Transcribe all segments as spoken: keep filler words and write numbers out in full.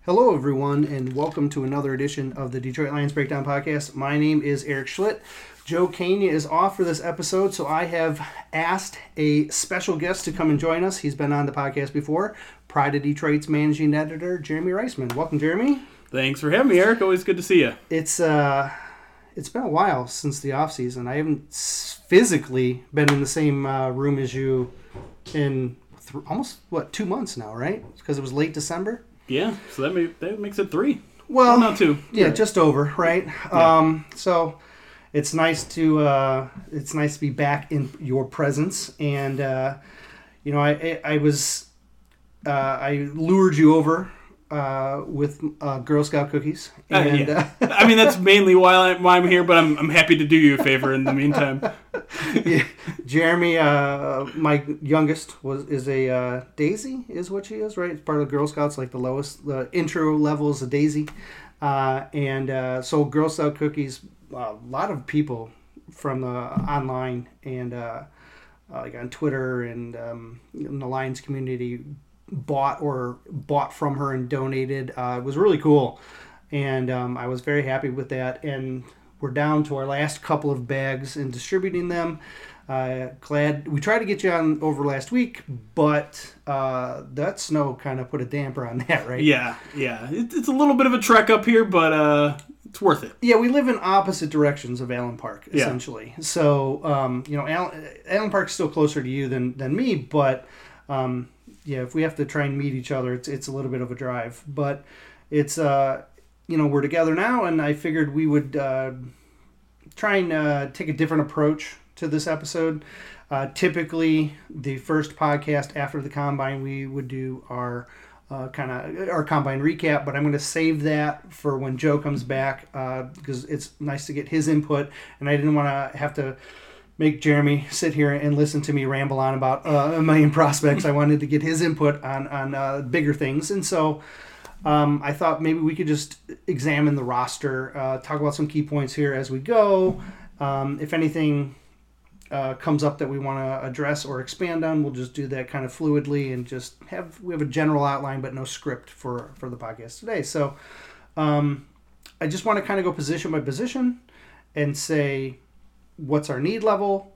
Hello, everyone, and welcome to another edition of the Detroit Lions Breakdown Podcast. My name is Eric Schlitt. Joe Kania is off for this episode, so I have asked a special guest to come and join us. He's been on the podcast before. Pride of Detroit's managing editor, Jeremy Reisman. Welcome, Jeremy. Thanks for having me, Eric. Always good to see you. It's uh, it's been a while since the off season. I haven't physically been in the same uh, room as you in th- almost what two months now, right? Because it was late December. Yeah, so that, may, that makes it three. Well, oh, not two. Yeah, yeah, just over, right? Yeah. Um, so it's nice to uh, it's nice to be back in your presence, and uh, you know, I I, I was uh, I lured you over uh, with uh, Girl Scout cookies, and uh, yeah. uh, I mean that's mainly why, I, why I'm here, but I'm I'm happy to do you a favor in the meantime. Yeah. Jeremy, uh, my youngest, was is a uh, Daisy, is what she is, right? It's part of the Girl Scouts, like the lowest, the intro level is a Daisy. Uh, and uh, so Girl Scout cookies, a lot of people from the online and uh, uh, like on Twitter and um, in the Lions community bought or bought from her and donated. Uh, it was really cool. And um, I was very happy with that. And we're down to our last couple of bags and distributing them. Uh, glad we tried to get you on over last week, but uh, that snow kind of put a damper on that, right? Yeah, yeah. It, it's a little bit of a trek up here, but uh, it's worth it. Yeah, we live in opposite directions of Allen Park, essentially. Yeah. So, um, you know, Allen, Allen Park's still closer to you than, than me, but um, yeah, if we have to try and meet each other, it's it's a little bit of a drive. But it's, uh, you know, we're together now, and I figured we would uh, try and uh, take a different approach to this episode. Uh, typically, the first podcast after the combine, we would do our uh, kind of our combine recap, but I'm going to save that for when Joe comes back uh, because it's nice to get his input, and I didn't want to have to make Jeremy sit here and listen to me ramble on about uh, a million prospects. I wanted to get his input on on uh, bigger things, and so um, I thought maybe we could just examine the roster, uh, talk about some key points here as we go. Um, if anything Uh, comes up that we want to address or expand on, we'll just do that kind of fluidly and just have we have a general outline but no script for for the podcast today. So um, I just want to kind of go position by position and say what's our need level,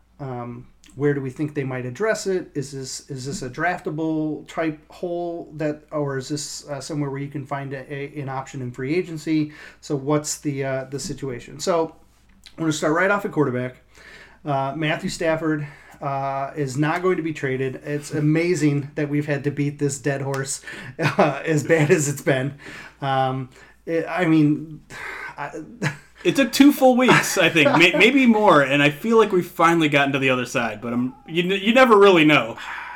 um, where do we think they might address it, is this is this a draftable type hole that, or is this uh, somewhere where you can find a, a, an option in free agency? So what's the uh, the situation? So I'm going to start right off at quarterback. Uh, Matthew Stafford uh, is not going to be traded. It's amazing that we've had to beat this dead horse uh, as bad as it's been. Um, it, I mean, I, it took two full weeks, I think, May, maybe more, and I feel like we've finally gotten to the other side. But I'm you you never really know.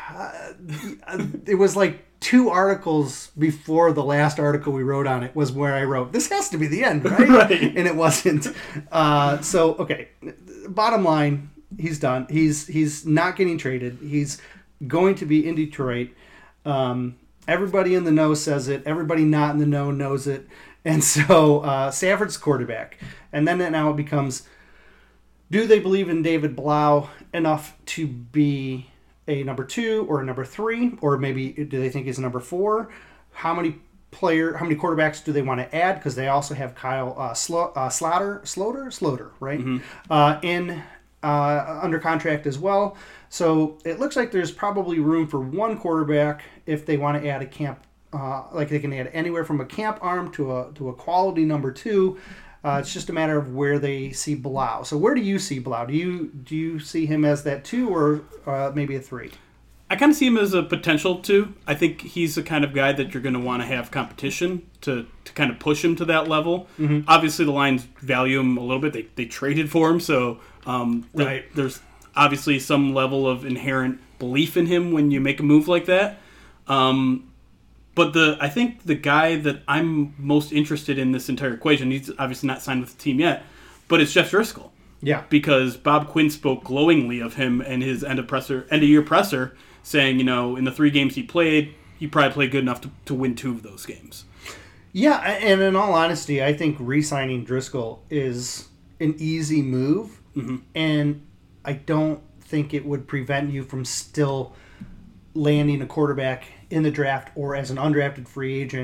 Uh, it was like two articles before the last article we wrote on it was where I wrote, this has to be the end, right? Right. And it wasn't. Uh, so, okay, bottom line, he's done. He's he's not getting traded. He's going to be in Detroit. Um, everybody in the know says it. Everybody not in the know knows it. And so uh, Stafford's quarterback. And then now it becomes, do they believe in David Blau enough to be a number two or a number three, or maybe do they think he's a number four? How many player, how many quarterbacks do they want to add? Because they also have Kyle uh, Slo- uh, Slaughter, Sloter, Sloter, right? Mm-hmm. Uh, in uh, under contract as well. So it looks like there's probably room for one quarterback if they want to add a camp. Uh, like they can add anywhere from a camp arm to a to a quality number two. Uh, it's just a matter of where they see Blau. So where do you see Blau? Do you do you see him as that two or uh, maybe a three? I kind of see him as a potential two. I think he's the kind of guy that you're going to want to have competition to, to kind of push him to that level. Mm-hmm. Obviously, the Lions value him a little bit. They they traded for him, so um, right. the, there's obviously some level of inherent belief in him when you make a move like that. Um, But the I think the guy that I'm most interested in this entire equation, he's obviously not signed with the team yet, but it's Jeff Driscoll. Yeah. Because Bob Quinn spoke glowingly of him and his end of presser, end of year presser, saying, you know, in the three games he played, he probably played good enough to, to win two of those games. Yeah, and in all honesty, I think re-signing Driscoll is an easy move, mm-hmm. and I don't think it would prevent you from still landing a quarterback in the draft or as an undrafted free agent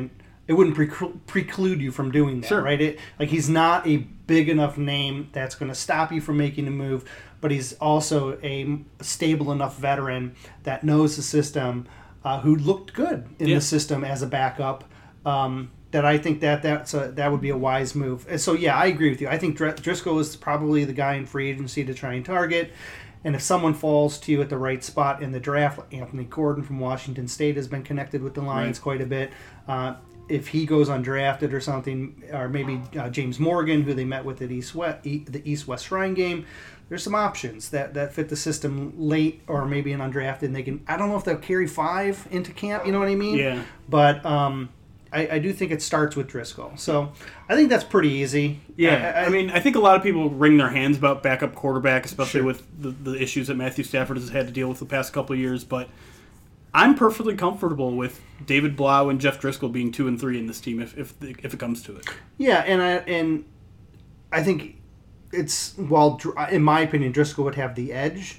it wouldn't pre- preclude you from doing that, sure. right? It, like he's not a big enough name that's going to stop you from making a move, but he's also a stable enough veteran that knows the system, uh, who looked good in yeah. the system as a backup. Um, that I think that that's a, that would be a wise move. And so yeah, I agree with you. I think Dr- Driscoll is probably the guy in free agency to try and target. And if someone falls to you at the right spot in the draft, Anthony Gordon from Washington State has been connected with the Lions right. quite a bit. Uh, if he goes undrafted or something, or maybe uh, James Morgan, who they met with at East West, the East-West Shrine game, there's some options that, that fit the system late or maybe an undrafted. And they can, I don't know if they'll carry five into camp, you know what I mean? Yeah. But um, I, I do think it starts with Driscoll. So I think that's pretty easy. Yeah, I, I, I mean, I think a lot of people wring their hands about backup quarterback, especially sure. with the, the issues that Matthew Stafford has had to deal with the past couple of years. But I'm perfectly comfortable with David Blau and Jeff Driscoll being two and three in this team if if, if it comes to it. Yeah, and I and I think it's, while in my opinion Driscoll would have the edge,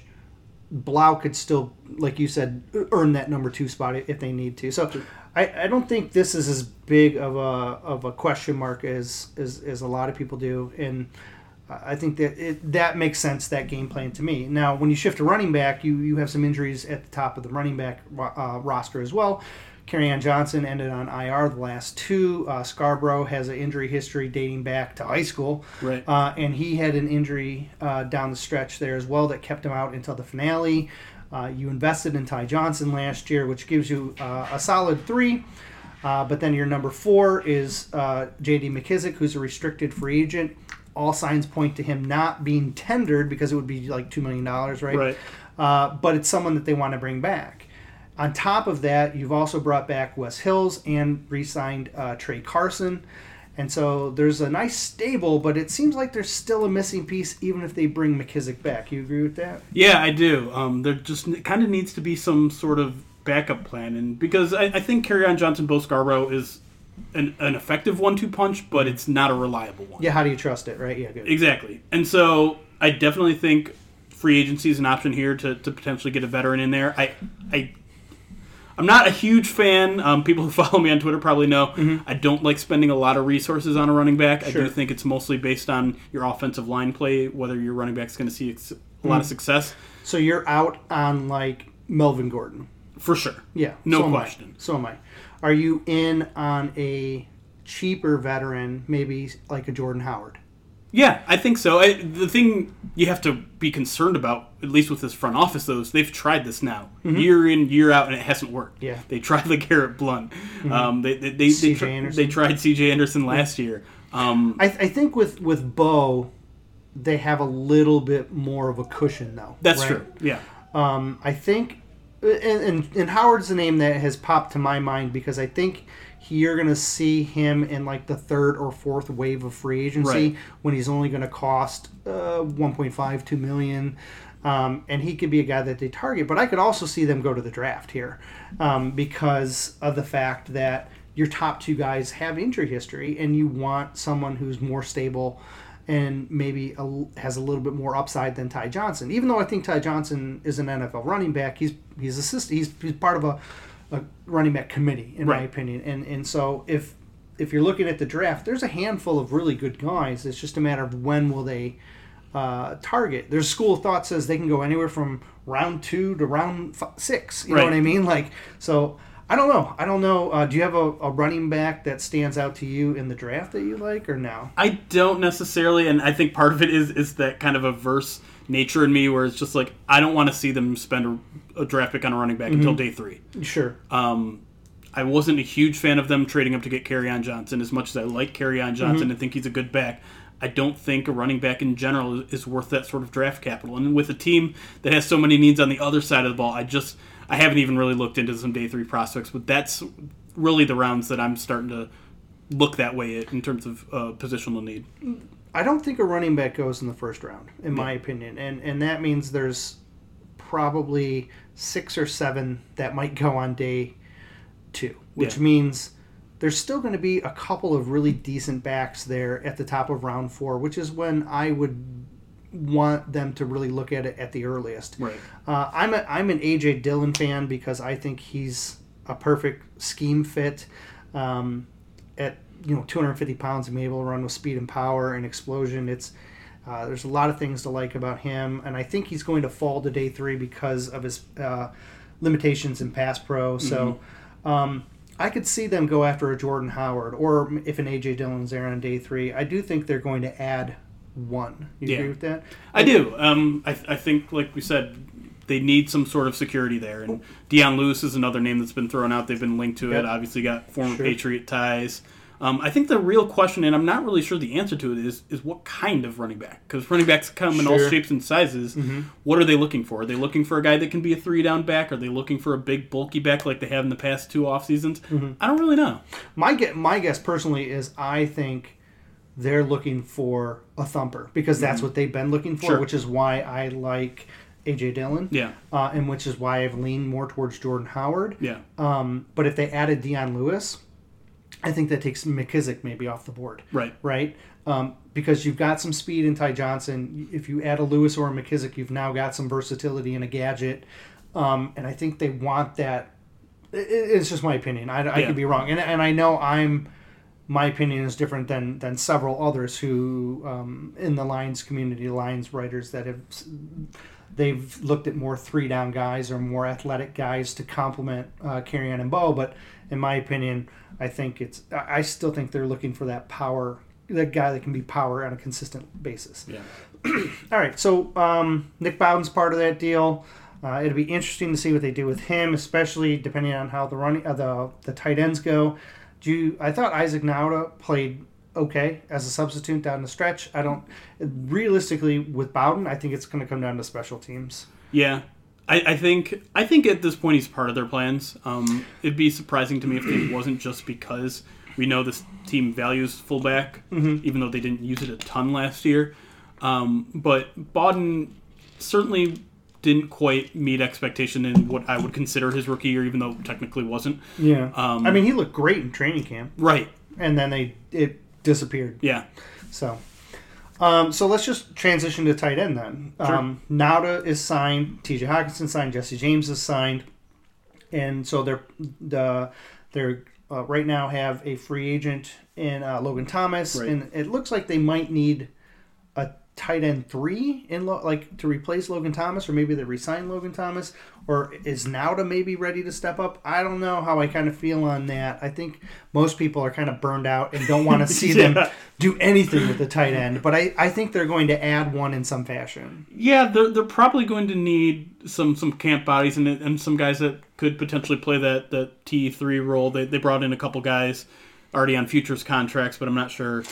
Blau could still, like you said, earn that number two spot if they need to. So. Sure. I, I don't think this is as big of a of a question mark as as, as a lot of people do, and I think that it, that makes sense, that game plan to me. Now, when you shift to running back, you, you have some injuries at the top of the running back uh, roster as well. Kerryon Johnson ended on I R the last two. Uh, Scarborough has an injury history dating back to high school, right? Uh, and he had an injury uh, down the stretch there as well that kept him out until the finale. Uh, you invested in Ty Johnson last year, which gives you uh, a solid three. Uh, but then your number four is uh, J D McKissick, who's a restricted free agent. All signs point to him not being tendered because it would be like two million dollars, right? Right. Uh, but it's someone that they want to bring back. On top of that, you've also brought back Wes Hills and re-signed uh, Trey Carson. And so there's a nice stable, but it seems like there's still a missing piece even if they bring McKissick back. You agree with that? Yeah, I do. Um, there just kind of needs to be some sort of backup plan. And because I, I think Kerryon Johnson, Bo Scarborough is an, an effective one two punch, but it's not a reliable one. Yeah, how do you trust it, right? Yeah, good. Exactly. And so I definitely think free agency is an option here to, to potentially get a veteran in there. I I I'm not a huge fan. Um, people who follow me on Twitter probably know mm-hmm. I don't like spending a lot of resources on a running back. Sure. I do think it's mostly based on your offensive line play, whether your running back's going to see ex- a mm-hmm. lot of success. So you're out on, like, Melvin Gordon? For sure. Yeah. No so question. Am so am I. Are you in on a cheaper veteran, maybe like a Jordan Howard? Yeah, I think so. I, the thing you have to be concerned about, at least with this front office, though, is they've tried this now, mm-hmm. year in, year out, and it hasn't worked. Yeah. They tried the Garrett Blunt. Mm-hmm. Um, they they they, they, tri- they tried C J Anderson last year. Um, I, I think with, with Bo, they have a little bit more of a cushion, though. That's right? true, yeah. Um, I think, and, and, and Howard's the name that has popped to my mind because I think you're going to see him in like the third or fourth wave of free agency right. when he's only going to cost uh, one point five, two million dollars. Um, and he could be a guy that they target. But I could also see them go to the draft here um, because of the fact that your top two guys have injury history and you want someone who's more stable and maybe a, has a little bit more upside than Ty Johnson. Even though I think Ty Johnson is an N F L running back, he's he's assist, he's, he's part of a a running back committee, in right. my opinion. And and so if if you're looking at the draft, there's a handful of really good guys. It's just a matter of when will they uh, target. There's a school of thought says they can go anywhere from round two to round f- six. You right. know what I mean? Like, so I don't know. I don't know. Uh, do you have a, a running back that stands out to you in the draft that you like or no? I don't necessarily, and I think part of it is is that kind of averse nature in me where it's just like I don't want to see them spend a, a draft pick on a running back mm-hmm. until day three. Sure. Um, I wasn't a huge fan of them trading up to get Kerryon Johnson as much as I like Kerryon Johnson mm-hmm. and think he's a good back. I don't think a running back in general is worth that sort of draft capital. And with a team that has so many needs on the other side of the ball, I just I haven't even really looked into some day three prospects, but that's really the rounds that I'm starting to look that way in terms of uh, positional need. I don't think a running back goes in the first round, in yeah. my opinion. And and that means there's probably six or seven that might go on day two, which yeah. means there's still going to be a couple of really decent backs there at the top of round four, which is when I would want them to really look at it at the earliest. Right. Uh, I'm a, I'm an A J Dillon fan because I think he's a perfect scheme fit. Um, at you know two hundred fifty pounds and be able to run with speed and power and explosion. It's uh, there's a lot of things to like about him, and I think he's going to fall to day three because of his uh, limitations in pass pro. So mm-hmm. um, I could see them go after a Jordan Howard, or if an A J Dillon's there on day three. I do think they're going to add one. You yeah. agree with that? I do. Um, I, I think, like we said, they need some sort of security there. And Dion Lewis is another name that's been thrown out. They've been linked to yep. it. Obviously got former sure. Patriot ties. Um, I think the real question, and I'm not really sure the answer to it, is is what kind of running back? Because running backs come in sure. all shapes and sizes. Mm-hmm. What are they looking for? Are they looking for a guy that can be a three-down back? Are they looking for a big, bulky back like they have in the past two off seasons? Mm-hmm. I don't really know. My guess, my guess personally is I think they're looking for a thumper because that's mm-hmm. what they've been looking for, sure. which is why I like A J Dillon. Yeah. Uh, and which is why I've leaned more towards Jordan Howard. Yeah. Um, but if they added Dion Lewis, I think that takes McKissick maybe off the board. Right. Right? Um, because you've got some speed in Ty Johnson. If you add a Lewis or a McKissick, you've now got some versatility in a gadget. Um, and I think they want that. It, it's just my opinion. I, I yeah. could be wrong. And, and I know I'm... My opinion is different than, than several others who, um, in the Lions community, Lions writers that have, they've looked at more three down guys or more athletic guys to complement uh, Kerryon and Bo. But in my opinion, I think it's, I still think they're looking for that power, that guy that can be power on a consistent basis. Yeah. All right. So um, Nick Bowden's part of that deal. Uh, it'll be interesting to see what they do with him, especially depending on how the running, uh, the the tight ends go. Do you, I thought Isaac Nauta played okay as a substitute down the stretch. I don't realistically with Bowden. I think it's going to come down to special teams. Yeah, I, I think I think at this point he's part of their plans. Um, it'd be surprising to me if it wasn't just because we know this team values fullback, mm-hmm. even though they didn't use it a ton last year. Um, but Bowden certainly didn't quite meet expectation in what I would consider his rookie year, even though technically wasn't. Yeah. Um, I mean, he looked great in training camp. Right. And then they it disappeared. Yeah. So um, so let's just transition to tight end then. Sure. Um, Nauta is signed. T J Hockenson signed. Jesse James is signed. And so they're, the, they're uh, right now have a free agent in uh, Logan Thomas. Right. And it looks like they might need a tight end three in lo- like to replace Logan Thomas, or maybe they resign Logan Thomas, or is Nauta maybe ready to step up? I don't know how I kind of feel on that. I think most people are kind of burned out and don't want to see yeah. them do anything with the tight end, but I, I think they're going to add one in some fashion. Yeah, they're, they're probably going to need some, some camp bodies and and some guys that could potentially play that, that T three role. They, they brought in a couple guys already on futures contracts, but I'm not sure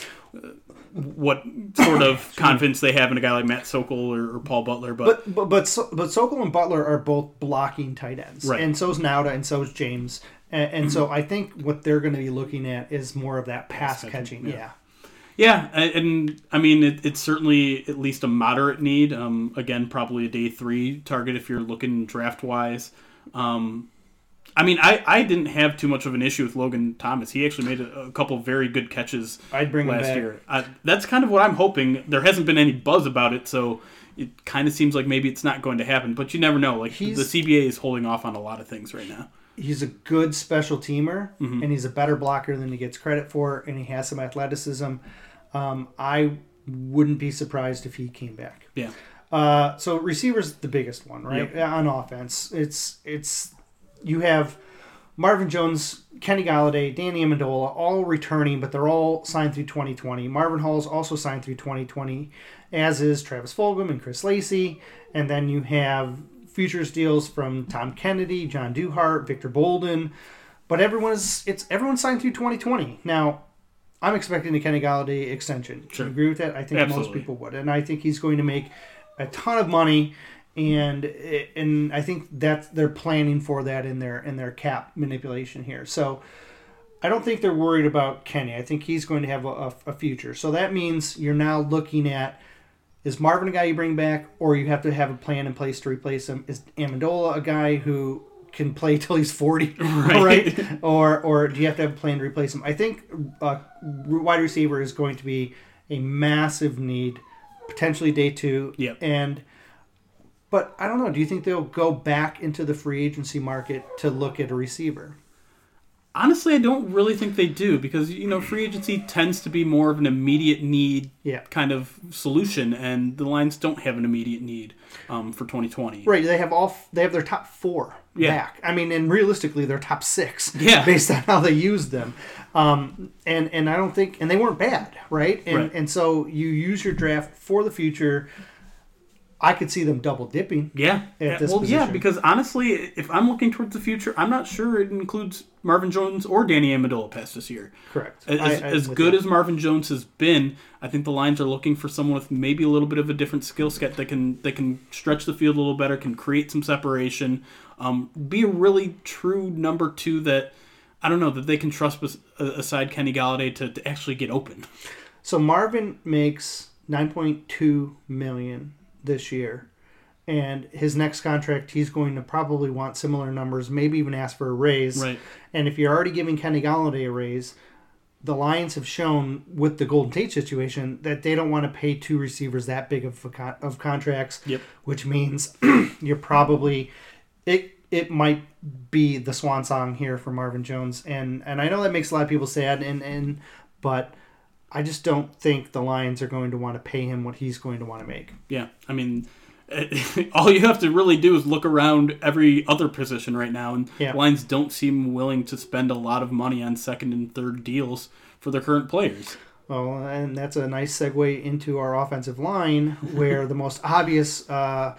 what sort of confidence they have in a guy like Matt Sokol or, or Paul Butler. But but but but, so, but Sokol and Butler are both blocking tight ends, right? And so's Nauta, and so's James, and, and mm-hmm. so I think what they're going to be looking at is more of that pass, pass catching. Yeah. yeah, yeah, and I mean it, it's certainly at least a moderate need. Um, again, probably a day three target if you're looking draft wise. Um, I mean, I, I didn't have too much of an issue with Logan Thomas. He actually made a, a couple of very good catches I'd bring last him back. year. Uh, that's kind of what I'm hoping. There hasn't been any buzz about it, so it kind of seems like maybe it's not going to happen. But you never know. Like he's, the C B A is holding off on a lot of things right now. He's a good special teamer, mm-hmm. and he's a better blocker than he gets credit for, and he has some athleticism. Um, I wouldn't be surprised if he came back. Yeah. Uh, so receiver's the biggest one, right? Yep. On offense, it's it's. You have Marvin Jones, Kenny Golladay, Danny Amendola, all returning, but they're all signed through twenty twenty. Marvin Hall's also signed through twenty twenty, as is Travis Fulgham and Chris Lacey. And then you have futures deals from Tom Kennedy, John Duhart, Victor Bolden. But everyone is it's everyone signed through twenty twenty. Now, I'm expecting a Kenny Golladay extension. Sure. Do you agree with that? I think Absolutely. most people would. And I think he's going to make a ton of money. And and I think that they're planning for that in their in their cap manipulation here. So I don't think they're worried about Kenny. I think he's going to have a, a future. So that means you're now looking at, is Marvin a guy you bring back, or you have to have a plan in place to replace him? Is Amendola a guy who can play till he's forty, right? right? Or or do you have to have a plan to replace him? I think uh, wide receiver is going to be a massive need, potentially day two. Yep. And But I don't know. Do you think they'll go back into the free agency market to look at a receiver? Honestly, I don't really think they do because, you know, free agency tends to be more of an immediate need yeah. kind of solution, and the Lions don't have an immediate need um, for twenty twenty. Right, they have all they have their top four yeah. back. I mean, and realistically, their top six yeah. based on how they used them. Um, and and I don't think, and they weren't bad, right? And right. and so you use your draft for the future. I could see them double dipping. Yeah. At yeah. this well, position. yeah, because honestly, if I'm looking towards the future, I'm not sure it includes Marvin Jones or Danny Amendola past this year. Correct. As, I, I, as good as Marvin Jones has been, I think the Lions are looking for someone with maybe a little bit of a different skill set that can that can stretch the field a little better, can create some separation, um, be a really true number two that, I don't know, that they can trust aside Kenny Golladay to, to actually get open. So Marvin makes nine point two million dollars this year. And his next contract, he's going to probably want similar numbers, maybe even ask for a raise. Right. And if you're already giving Kenny Golladay a raise, the Lions have shown with the Golden Tate situation that they don't want to pay two receivers that big of a con- of contracts. Yep. Which means you're probably it. It might be the swan song here for Marvin Jones, and and I know that makes a lot of people sad, and and but I just don't think the Lions are going to want to pay him what he's going to want to make. Yeah, I mean. All you have to really do is look around every other position right now, and yeah. Lions don't seem willing to spend a lot of money on second and third deals for their current players. Well, and that's a nice segue into our offensive line, where the most obvious, uh,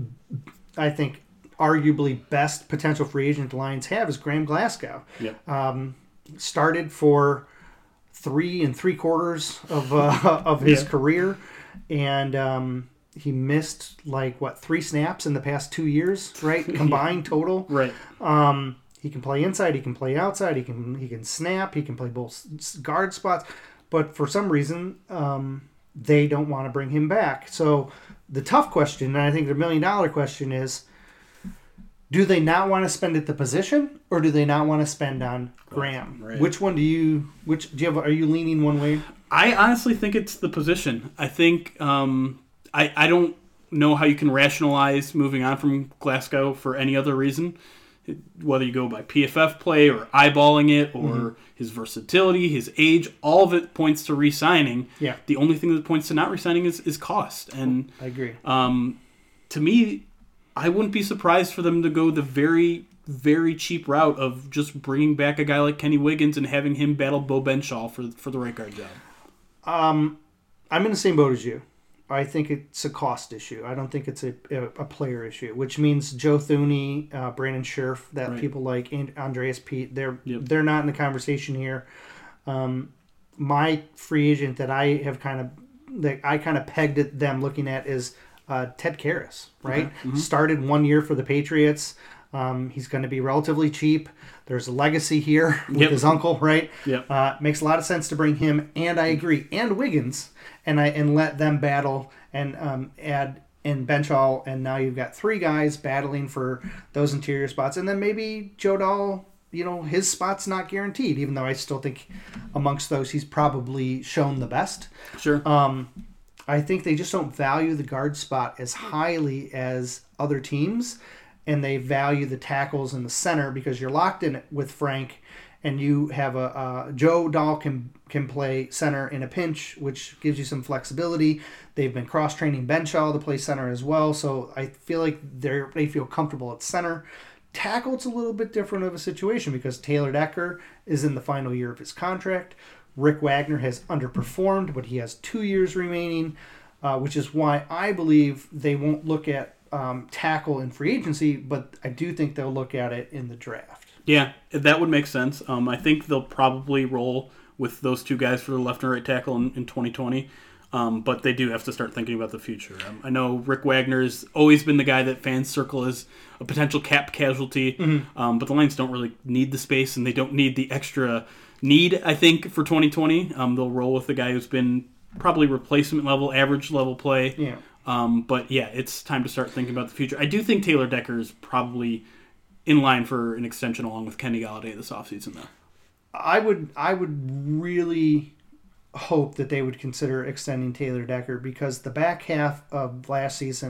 I think, arguably best potential free agent the Lions have is Graham Glasgow. Yep. Um, started for three and three quarters of uh, of his yeah. career, and um, he missed like what three snaps in the past two years, right? Combined yeah. total. Right. Um, he can play inside. He can play outside. He can he can snap. He can play both guard spots. But for some reason, um, they don't want to bring him back. So the tough question, and I think the million dollar question is, do they not want to spend at the position, or do they not want to spend on Graham? Right. Which one do you? Which do you have? Are you leaning one way? I honestly think it's the position. I think. Um, I, I don't know how you can rationalize moving on from Glasgow for any other reason, whether you go by P F F play or eyeballing it or mm-hmm. his versatility, his age, all of it points to re-signing. Yeah. The only thing that points to not re-signing is, is cost. And I agree. Um, to me, I wouldn't be surprised for them to go the very, very cheap route of just bringing back a guy like Kenny Wiggins and having him battle Bo Benshaw for, for the right guard job. Um, I'm in the same boat as you. I think it's a cost issue. I don't think it's a, a, a player issue, which means Joe Thuney, uh, Brandon Scherf, that right. people like and Andreas Pete, they're yep. they're not in the conversation here. Um, my free agent that I have kind of that I kind of pegged at them looking at is uh, Ted Karras, right? Okay. Mm-hmm. Started one year for the Patriots. Um, he's going to be relatively cheap. There's a legacy here with yep. his uncle, right? Yep. Uh, makes a lot of sense to bring him, and I agree, and Wiggins, and I and let them battle and um, add in Benshaw, and now you've got three guys battling for those interior spots, and then maybe Joe Dahl, you know, his spot's not guaranteed, even though I still think amongst those he's probably shown the best. Sure. Um, I think they just don't value the guard spot as highly as other teams. And they value the tackles in the center because you're locked in it with Frank, and you have a uh, Joe Dahl can can play center in a pinch, which gives you some flexibility. They've been cross training Benshaw to play center as well, so I feel like they they feel comfortable at center. Tackle, it's a little bit different of a situation because Taylor Decker is in the final year of his contract. Rick Wagner has underperformed, but he has two years remaining, uh, which is why I believe they won't look at Um, tackle in free agency, but I do think they'll look at it in the draft. Yeah, that would make sense. Um, I think they'll probably roll with those two guys for the left and right tackle in, in twenty twenty, um, but they do have to start thinking about the future. Um, I know Rick Wagner's always been the guy that fans circle as a potential cap casualty, mm-hmm. um, but the Lions don't really need the space, and they don't need the extra need, I think, for twenty twenty. Um, they'll roll with the guy who's been probably replacement level, average level play. Yeah. Um, but yeah, it's time to start thinking about the future. I do think Taylor Decker is probably in line for an extension along with Kenny Golladay this offseason, though. I would I would really hope that they would consider extending Taylor Decker because the back half of last season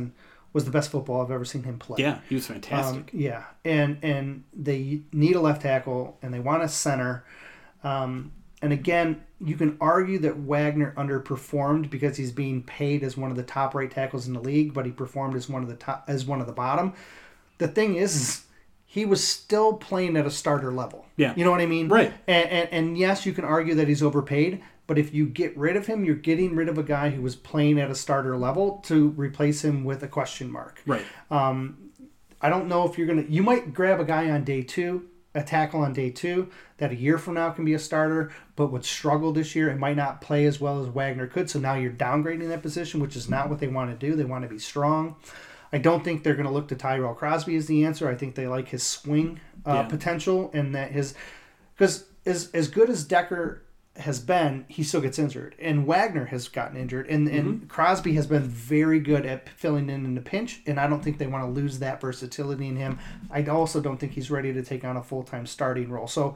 was the best football I've ever seen him play. Yeah, he was fantastic. Um, yeah, and and they need a left tackle, and they want a center. Um, and again, you can argue that Wagner underperformed because he's being paid as one of the top right tackles in the league, but he performed as one of the top as one of the bottom. The thing is, is he was still playing at a starter level. Yeah, you know what I mean? Right. And, and and yes, you can argue that he's overpaid. But if you get rid of him, you're getting rid of a guy who was playing at a starter level to replace him with a question mark. Right. Um, I don't know if you're going to... You might grab a guy on day two, a tackle on day two, that a year from now can be a starter, but would struggle this year and might not play as well as Wagner could. So now you're downgrading that position, which is not what they want to do. They want to be strong. I don't think they're going to look to Tyrell Crosby as the answer. I think they like his swing uh, yeah. potential and that his... Because as, as good as Decker has been, he still gets injured, and Wagner has gotten injured, and, and mm-hmm. Crosby has been very good at filling in in the pinch, and I don't think they want to lose that versatility in him. I also don't think he's ready to take on a full-time starting role. So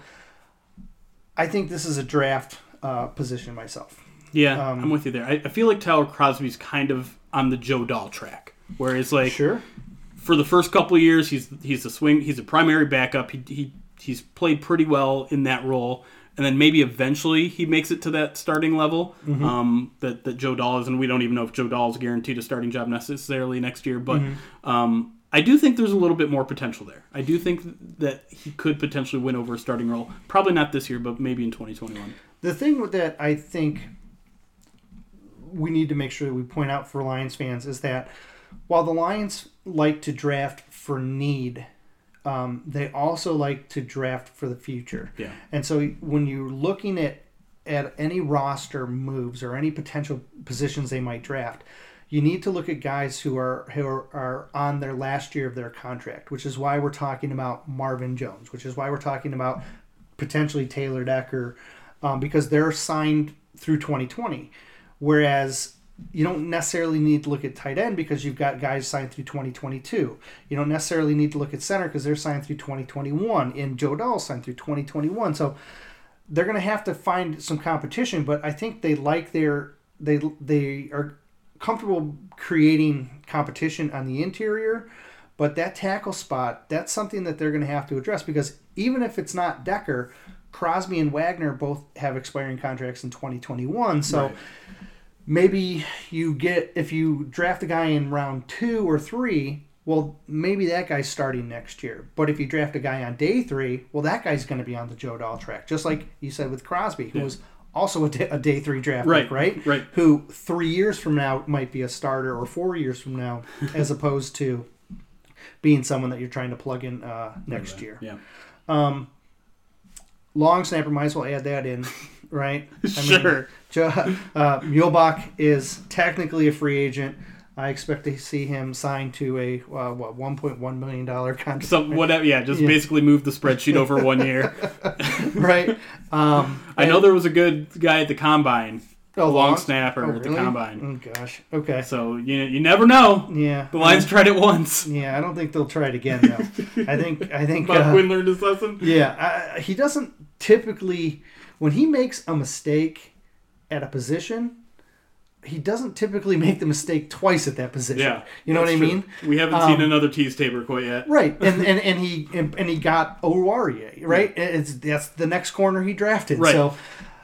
I think this is a draft uh, position myself. Yeah, um, I'm with you there. I, I feel like Tyler Crosby's kind of on the Joe Dahl track, where it's like, sure, for the first couple of years, he's he's a swing, he's a primary backup. He he he's played pretty well in that role. And then maybe eventually he makes it to that starting level mm-hmm. um, that, that Joe Dahl is. And we don't even know if Joe Dahl is guaranteed a starting job necessarily next year. But mm-hmm. um, I do think there's a little bit more potential there. I do think that he could potentially win over a starting role. Probably not this year, but maybe in twenty twenty-one. The thing with that I think we need to make sure that we point out for Lions fans is that while the Lions like to draft for need, Um, they also like to draft for the future. Yeah. And so when you're looking at, at any roster moves or any potential positions they might draft, you need to look at guys who are who are, are on their last year of their contract, which is why we're talking about Marvin Jones, which is why we're talking about potentially Taylor Decker, um, because they're signed through twenty twenty. Whereas you don't necessarily need to look at tight end because you've got guys signed through twenty twenty-two. You don't necessarily need to look at center because they're signed through twenty twenty-one, and Joe Dahl signed through twenty twenty-one. So they're going to have to find some competition, but I think they like their they they are comfortable creating competition on the interior. But that tackle spot, that's something that they're going to have to address because even if it's not Decker, Crosby and Wagner both have expiring contracts in twenty twenty-one. So. Right. Maybe you get, if you draft a guy in round two or three, well, maybe that guy's starting next year. But if you draft a guy on day three, well, that guy's going to be on the Joe Dahl track. Just like you said with Crosby, who yeah. was also a day, a day three draft right, pick, right? Right. Who three years from now might be a starter or four years from now, as opposed to being someone that you're trying to plug in uh, next right. year. Yeah. Um, long snapper, might as well add that in. Right? I sure. Mean, uh, Muehlbach is technically a free agent. I expect to see him signed to a uh, what one point one million dollar contract. So whatever, yeah, just yeah. basically move the spreadsheet over one year. Right. Um, I know there was a good guy at the combine. Oh, long, long snapper oh, really? at the combine. Oh gosh. Okay. So you you never know. Yeah. The Lions um, tried it once. Yeah, I don't think they'll try it again though. I think I think Bob uh, Quinn learned his lesson. Yeah, uh, he doesn't typically. When he makes a mistake at a position, he doesn't typically make the mistake twice at that position. Yeah, you know what I true. mean? We haven't um, seen another tease taper quite yet. Right, and and, and he and, and he got Oruwariye, right? Yeah. It's that's the next corner he drafted. Right. So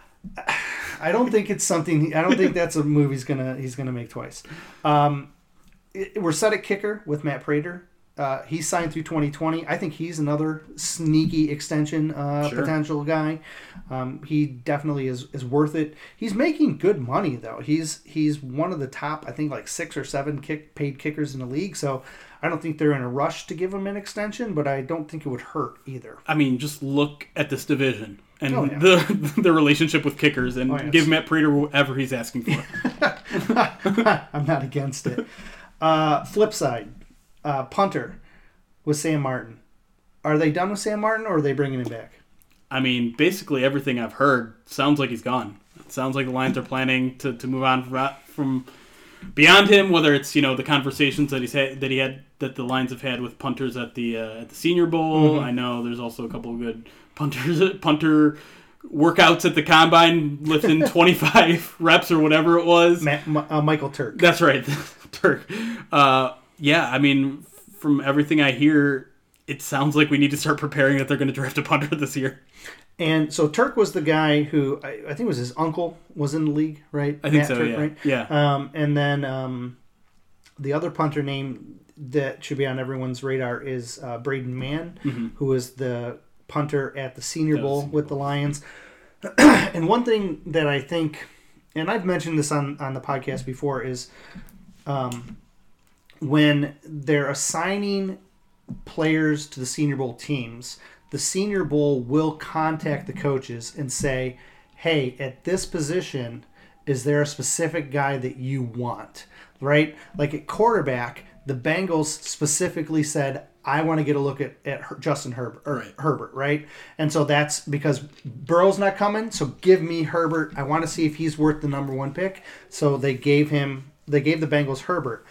I don't think it's something. I don't think that's a move he's gonna he's gonna make twice. Um, it, we're set at kicker with Matt Prater. Uh, he's signed through twenty twenty. I think he's another sneaky extension uh, sure. potential guy. Um, he definitely is, is worth it. He's making good money though. He's he's one of the top, I think, like six or seven kick paid kickers in the league. So I don't think they're in a rush to give him an extension, but I don't think it would hurt either. I mean, just look at this division and oh, yeah. the the relationship with kickers, and oh, yes. give Matt Prater whatever he's asking for. I'm not against it. Uh, flip side. Uh, punter with Sam Martin. Are they done with Sam Martin, or are they bringing him back? I mean, basically everything I've heard sounds like he's gone. It sounds like the Lions are planning to, to move on from, from beyond him. Whether it's you know the conversations that he's had, that he had that the Lions have had with punters at the uh, at the Senior Bowl. Mm-hmm. I know there's also a couple of good punters punter workouts at the combine, lifting twenty-five reps or whatever it was. Ma- uh, Michael Turk. That's right, Turk. Uh, Yeah, I mean, from everything I hear, it sounds like we need to start preparing that they're going to draft a punter this year. And so Turk was the guy who, I, I think it was his uncle, was in the league, right? I think Matt so, Turk, yeah. Right? Yeah. Um, and then um, the other punter name that should be on everyone's radar is uh, Braden Mann, mm-hmm. who was the punter at the Senior That Bowl Senior with Bowl. the Lions. And one thing that I think, and I've mentioned this on, on the podcast before, is um, when they're assigning players to the Senior Bowl teams, the Senior Bowl will contact the coaches and say, hey, at this position, is there a specific guy that you want? Right? Like at quarterback, the Bengals specifically said, I want to get a look at, at Her- Justin Herbert, or Right. Herbert, right? And so that's because Burrow's not coming, so give me Herbert. I want to see if he's worth the number one pick. So they gave him, they gave the Bengals Herbert.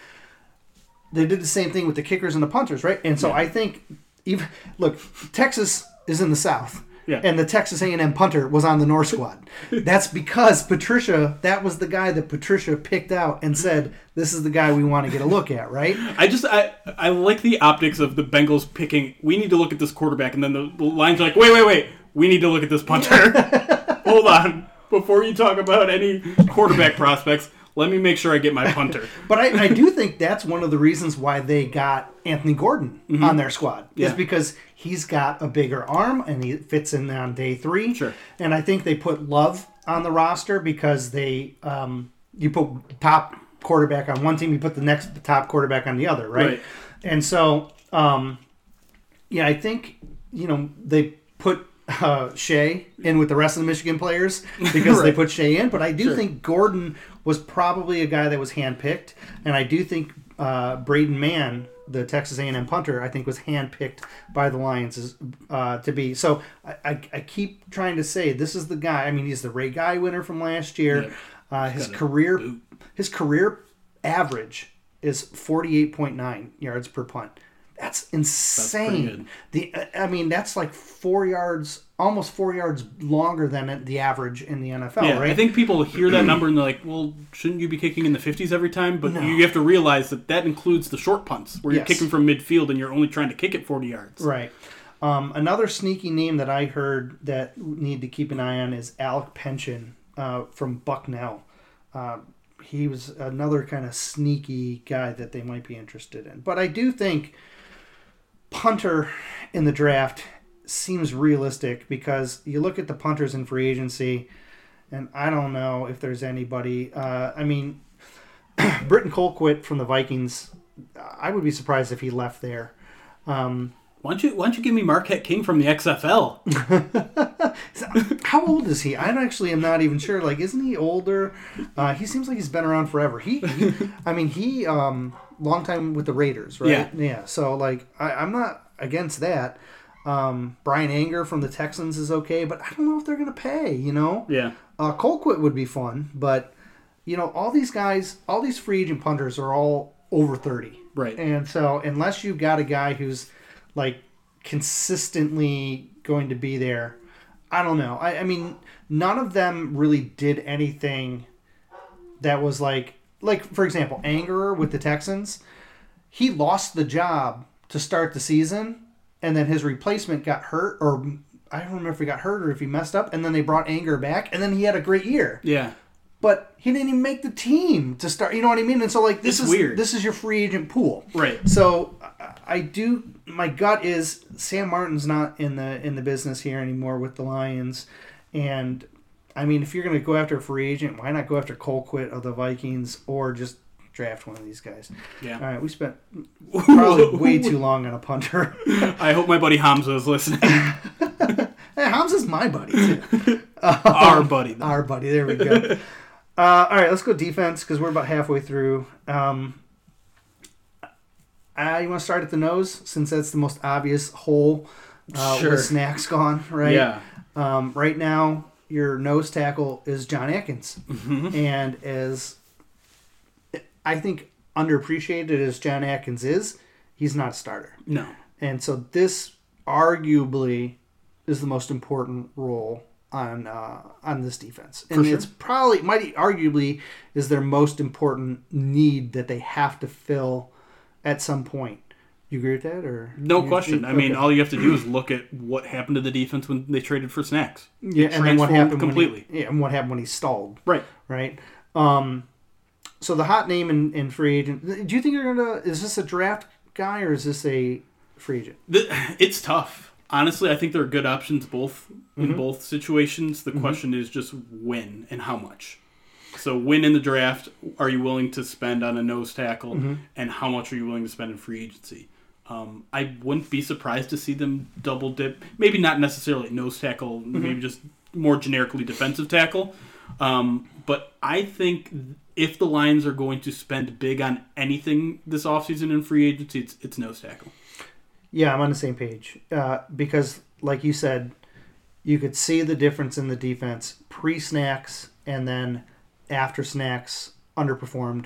They did the same thing with the kickers and the punters, right? And so Yeah. I think, even look, Texas is in the South. Yeah. And the Texas A and M punter was on the North squad. That's because Patricia, that was the guy that Patricia picked out and said, this is the guy we want to get a look at, right? I just I I like the optics of the Bengals picking. We need to look at this quarterback, and then the, the Lions are like, wait, wait, wait. We need to look at this punter. Hold on, before you talk about any quarterback prospects, let me make sure I get my punter. But I, I do think that's one of the reasons why they got Anthony Gordon Mm-hmm. on their squad. Is Yeah. because he's got a bigger arm and he fits in on day three. Sure. And I think they put Love on the roster because they um, you put top quarterback on one team, you put the next top quarterback on the other, right? Right. And so, um, yeah, I think, you know, they put uh, Shea in with the rest of the Michigan players because Right. they put Shea in. But I do Sure. think Gordon was probably a guy that was handpicked. And I do think uh, Braden Mann, the Texas A and M punter, I think was handpicked by the Lions uh, to be. So I, I, I keep trying to say this is the guy. I mean, he's the Ray Guy winner from last year. Yeah. Uh, his Got a career boot. his career average is forty-eight point nine yards per punt. That's insane. pretty The I mean, that's like four yards, almost four yards longer than the average in the N F L, Yeah, right? I think people hear that number and they're like, well, shouldn't you be kicking in the fifties every time? But No. you have to realize that that includes the short punts, where you're Yes. kicking from midfield and you're only trying to kick it forty yards. Right. Um, another sneaky name that I heard that we need to keep an eye on is Alec Pension uh, from Bucknell. Uh, he was another kind of sneaky guy that they might be interested in. But I do think punter in the draft seems realistic because you look at the punters in free agency, and I don't know if there's anybody. Uh, I mean, Britton Colquitt from the Vikings, I would be surprised if he left there. Um, Why don't you Why don't you give me Marquette King from the X F L? How old is he? I actually am not even sure. Like, isn't he older? Uh, he seems like he's been around forever. He, he I mean, he, um, long time with the Raiders, right? Yeah. Yeah. So, like, I, I'm not against that. Um, Brian Anger from the Texans is okay, but I don't know if they're going to pay, you know? Yeah. Uh, Colquitt would be fun, but, you know, all these guys, all these free agent punters are all over thirty. Right. And so, unless you've got a guy who's, like, consistently going to be there, I don't know. I, I mean, none of them really did anything that was like, like for example, Angerer with the Texans. He lost the job to start the season, and then his replacement got hurt, or I don't remember if he got hurt or if he messed up, and then they brought Anger back, and then he had a great year. Yeah. But he didn't even make the team to start. You know what I mean? And so, like, this It's is weird. This is your free agent pool, Right. So I- I do. My gut is Sam Martin's not in the in the business here anymore with the Lions, and I mean, if you're going to go after a free agent, why not go after Colquitt of the Vikings or just draft one of these guys? Yeah. All right, we spent probably way too long on a punter. I hope my buddy Hamza is listening. Hey, Hamza's my buddy too. Our buddy. Though. Our buddy. There we go. Uh, all right, let's go defense because we're about halfway through. Um, uh, you want to start at the nose since that's the most obvious hole uh, Sure. with Snacks gone, right? Yeah. Um, right now, your nose tackle is John Atkins. Mm-hmm. And as I think underappreciated as John Atkins is, he's not a starter. No. And so this arguably is the most important role on uh, on this defense. And For sure. it's probably, might arguably, is their most important need that they have to fill at some point. You agree with that, or no you, question? You, I mean, okay. all you have to do is look at what happened to the defense when they traded for Snacks. Yeah, it and then what happened completely. When he, yeah, and what happened when he stalled. Right, right. Um, so the hot name in, in free agent. Do you think you're gonna? Is this a draft guy or is this a free agent? The, it's tough. Honestly, I think there are good options both in Mm-hmm. both situations. The mm-hmm. question is just when and how much. So when in the draft are you willing to spend on a nose tackle, mm-hmm. and how much are you willing to spend in free agency? Um, I wouldn't be surprised to see them double dip. Maybe not necessarily nose tackle, mm-hmm. maybe just more generically defensive tackle. Um, but I think if the Lions are going to spend big on anything this offseason in free agency, it's, it's nose tackle. Yeah, I'm on the same page. Uh, because, like you said, you could see the difference in the defense pre-Snacks and then after Snacks underperformed.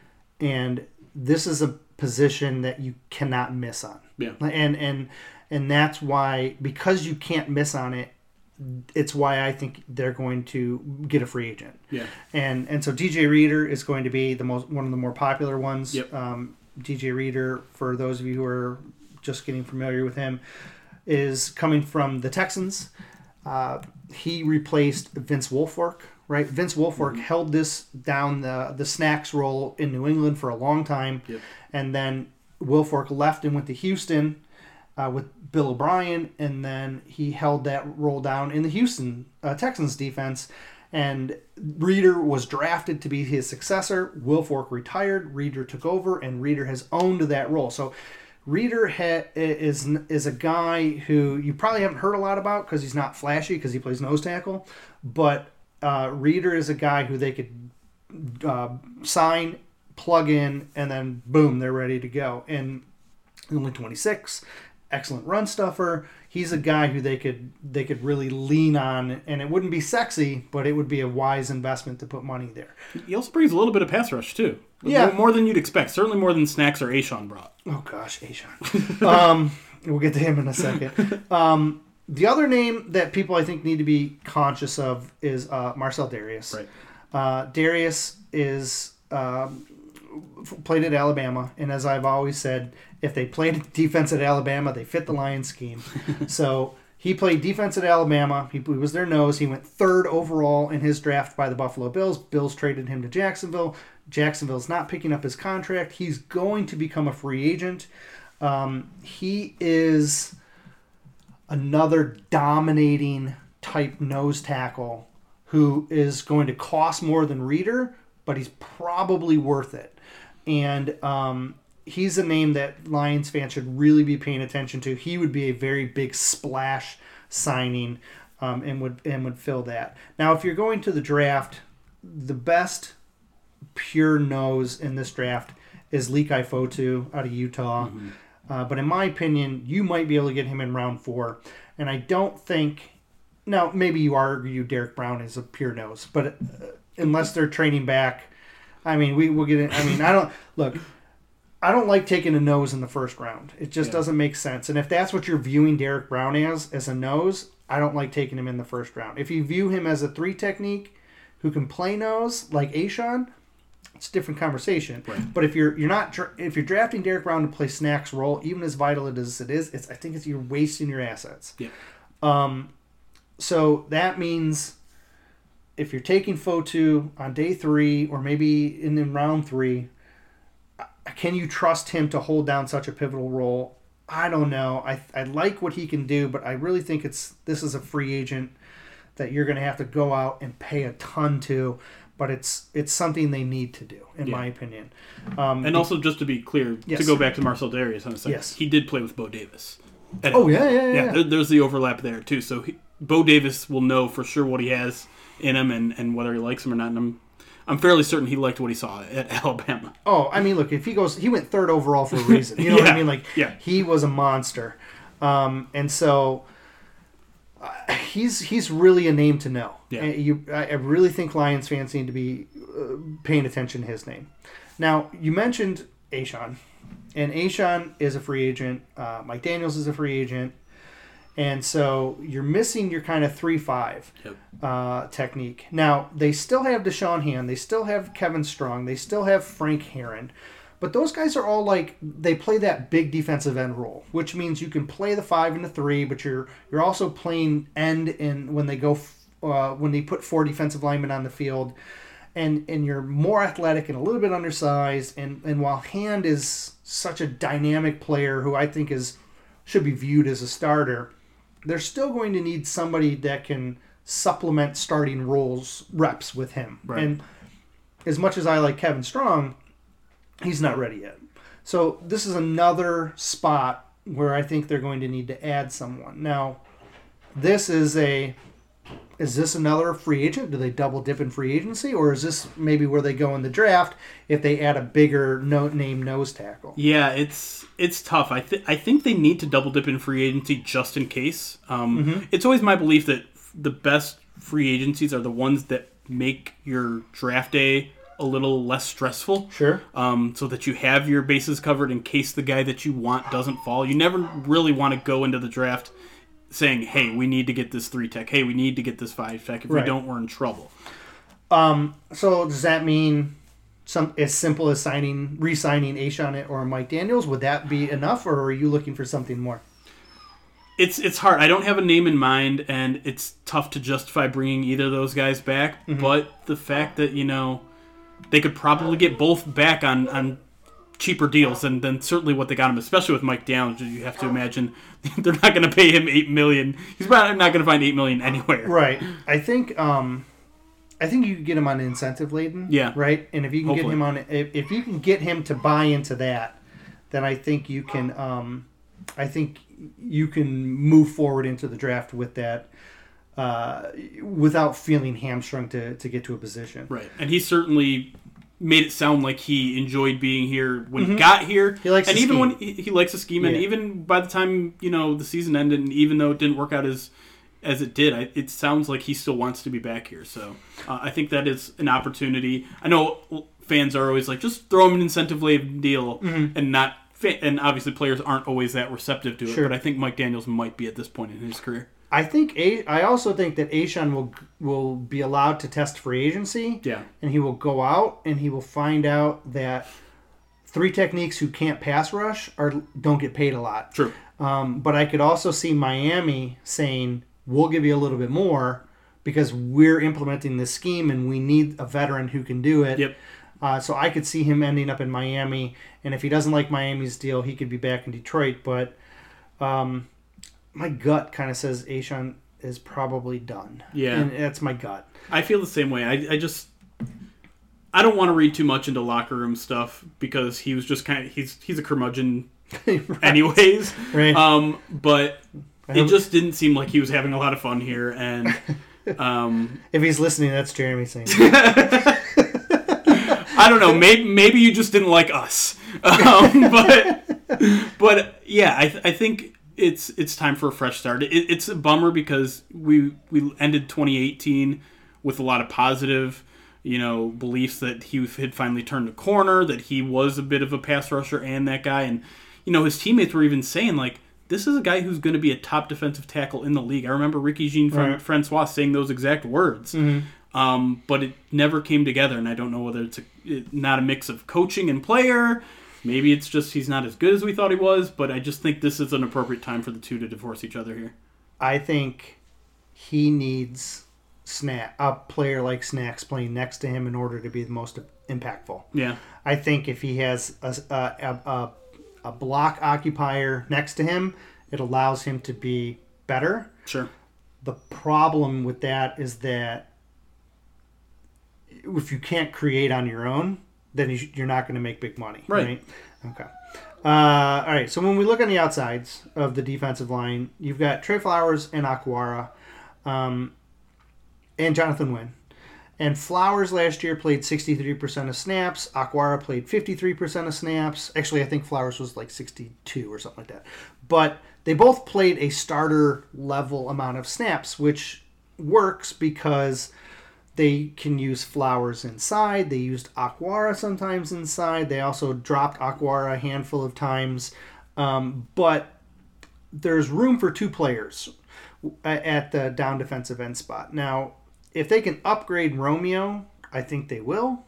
And this is a position that you cannot miss on. Yeah. And and and that's why, because you can't miss on it, it's why I think they're going to get a free agent. Yeah. And and so D J Reader is going to be the most one of the more popular ones. Yep. Um, D J Reader, for those of you who are just getting familiar with him, is coming from the Texans. Uh, he replaced Vince Wilfork. Right, Vince Wilfork mm-hmm. held this down the the Snacks role in New England for a long time, yep. and then Wilfork left and went to Houston uh, with Bill O'Brien, and then he held that role down in the Houston uh, Texans defense. And Reader was drafted to be his successor. Wilfork retired. Reader took over, and Reader has owned that role. So Reader ha- is is a guy who you probably haven't heard a lot about because he's not flashy because he plays nose tackle, but Uh, Reader is a guy who they could uh, sign, plug in, and then boom, they're ready to go. And only twenty-six, excellent run stuffer. He's a guy who they could they could really lean on, and it wouldn't be sexy, but it would be a wise investment to put money there. He also brings a little bit of pass rush too. Yeah, more, more than you'd expect. Certainly more than Snacks or Ashawn brought. Oh gosh, Ashawn. um, we'll get to him in a second. Um, The other name that people I think need to be conscious of is uh, Marcell Dareus. Right. Uh, Dareus is um, played at Alabama, and as I've always said, if they played defense at Alabama, they fit the Lions scheme. So he played defense at Alabama. He, he was their nose. He went third overall in his draft by the Buffalo Bills. Bills traded him to Jacksonville. Jacksonville's not picking up his contract. He's going to become a free agent. Um, he is another dominating type nose tackle who is going to cost more than Reader, but he's probably worth it. And um, he's a name that Lions fans should really be paying attention to. He would be a very big splash signing um, and would and would fill that. Now, if you're going to the draft, the best pure nose in this draft is Lekai Fotu out of Utah. Mm-hmm. Uh, but in my opinion, you might be able to get him in round four. And I don't think... Now, maybe you argue Derek Brown is a pure nose. But uh, unless they're trading back... I mean, we will get in... I mean, I don't... Look, I don't like taking a nose in the first round. It just yeah. doesn't make sense. And if that's what you're viewing Derek Brown as, as a nose, I don't like taking him in the first round. If you view him as a three technique who can play nose, like Ashawn... It's a different conversation. Right. But if you're you're not if you're drafting Derek Brown to play Snacks role, even as vital as it is, it's I think it's you're wasting your assets. Yeah. Um, so that means if you're taking Fotu on day three or maybe in, in round three, can you trust him to hold down such a pivotal role? I don't know. I I like what he can do, but I really think it's this is a free agent that you're going to have to go out and pay a ton to. But it's it's something they need to do, in yeah. my opinion. Um, and also, just to be clear, yes. to go back to Marcell Dareus on a second, yes. he did play with Bo Davis. Oh, yeah, yeah, yeah. yeah there, there's the overlap there, too. So he, Bo Davis will know for sure what he has in him and, and whether he likes him or not. And I'm, I'm fairly certain he liked what he saw at Alabama. Oh, I mean, look, if he goes... He went third overall for a reason. You know yeah. what I mean? Like, yeah. he was a monster. Um, and so... Uh, he's he's really a name to know. Yeah. You, I really think Lions fans need to be uh, paying attention to his name. Now, you mentioned Ashawn, and Ashawn is a free agent. Uh, Mike Daniels is a free agent. And so you're missing your kind of three five yep. uh, technique. Now, they still have Deshaun Hand. They still have Kevin Strong. They still have Frank Heron. But those guys are all like, they play that big defensive end role, which means you can play the five and the three, but you're you're also playing end in when they go uh, when they put four defensive linemen on the field, and and you're more athletic and a little bit undersized. And, and while Hand is such a dynamic player who I think is should be viewed as a starter, they're still going to need somebody that can supplement starting roles reps with him. Right. And as much as I like Kevin Strong, he's not ready yet. So this is another spot where I think they're going to need to add someone. Now, this is a is this another free agent? Do they double dip in free agency, or is this maybe where they go in the draft if they add a bigger no name nose tackle? Yeah, it's it's tough. I th- I think they need to double dip in free agency just in case. Um, mm-hmm. It's always my belief that the best free agencies are the ones that make your draft day a little less stressful. Sure. Um, so that you have your bases covered in case the guy that you want doesn't fall. You never really want to go into the draft saying, hey, we need to get this three tech. Hey, we need to get this five tech. If right. we don't, we're in trouble. Um, so does that mean some as simple as signing, re-signing A'Shawn or Mike Daniels? Would that be enough, or are you looking for something more? It's it's hard. I don't have a name in mind, and it's tough to justify bringing either of those guys back. Mm-hmm. But the fact that, you know, they could probably get both back on, on cheaper deals than, than certainly what they got him, especially with Mike Downs. You have to imagine they're not going to pay him eight million dollars. He's probably not going to find eight million dollars anywhere. Right. I think um, I think you can get him on incentive laden. Yeah. Right. And if you can Hopefully. get him on, if, if you can get him to buy into that, then I think you can. Um, I think you can move forward into the draft with that. Uh, without feeling hamstrung to, to get to a position. Right. And he certainly made it sound like he enjoyed being here when mm-hmm. he got here. He likes and the even scheme. when he, he likes the scheme, yeah. and even by the time, you know, the season ended, and even though it didn't work out as as it did, I, it sounds like he still wants to be back here. So uh, I think that is an opportunity. I know fans are always like, just throw him an incentive laden deal mm-hmm. and not and obviously players aren't always that receptive to it, sure. but I think Mike Daniels might be at this point in his career. I think a, I also think that A'Shawn will will be allowed to test free agency. Yeah. And he will go out and he will find out that three techniques who can't pass rush are don't get paid a lot. True. Um, but I could also see Miami saying, we'll give you a little bit more because we're implementing this scheme and we need a veteran who can do it. Yep. Uh, so I could see him ending up in Miami, and if he doesn't like Miami's deal, he could be back in Detroit. But um, my gut kind of says A'Shawn is probably done. Yeah. And that's my gut. I feel the same way. I, I just... I don't want to read too much into locker room stuff because he was just kind of... He's he's a curmudgeon right. anyways. Right. Um, but it just didn't seem like he was having a lot of fun here. And um, if he's listening, that's Jeremy saying I don't know. Maybe maybe you just didn't like us. Um, but but yeah, I I think it's it's time for a fresh start. It, it's a bummer because we we ended twenty eighteen with a lot of positive, you know, beliefs that he had finally turned the corner, that he was a bit of a pass rusher and that guy, and you know his teammates were even saying like, this is a guy who's going to be a top defensive tackle in the league. I remember Ricky Jean right. Francois saying those exact words. Mm-hmm. Um, but it never came together, and I don't know whether it's a, it, not a mix of coaching and player. Maybe it's just he's not as good as we thought he was, but I just think this is an appropriate time for the two to divorce each other here. I think he needs Snack, a player like Snacks playing next to him in order to be the most impactful. Yeah. I think if he has a, a, a, a block occupier next to him, it allows him to be better. Sure. The problem with that is that if you can't create on your own, then you're not going to make big money. Right. right? Okay. Uh, all right. So when we look on the outsides of the defensive line, you've got Trey Flowers and Aquara, um, and Jonathan Wynn. And Flowers last year played sixty-three percent of snaps. Aquara played fifty-three percent of snaps. Actually, I think Flowers was like sixty-two or something like that. But they both played a starter level amount of snaps, which works because they can use Flowers inside. They used Aquara sometimes inside. They also dropped Aquara a handful of times. Um, but there's room for two players at the down defensive end spot. Now, if they can upgrade Romeo, I think they will.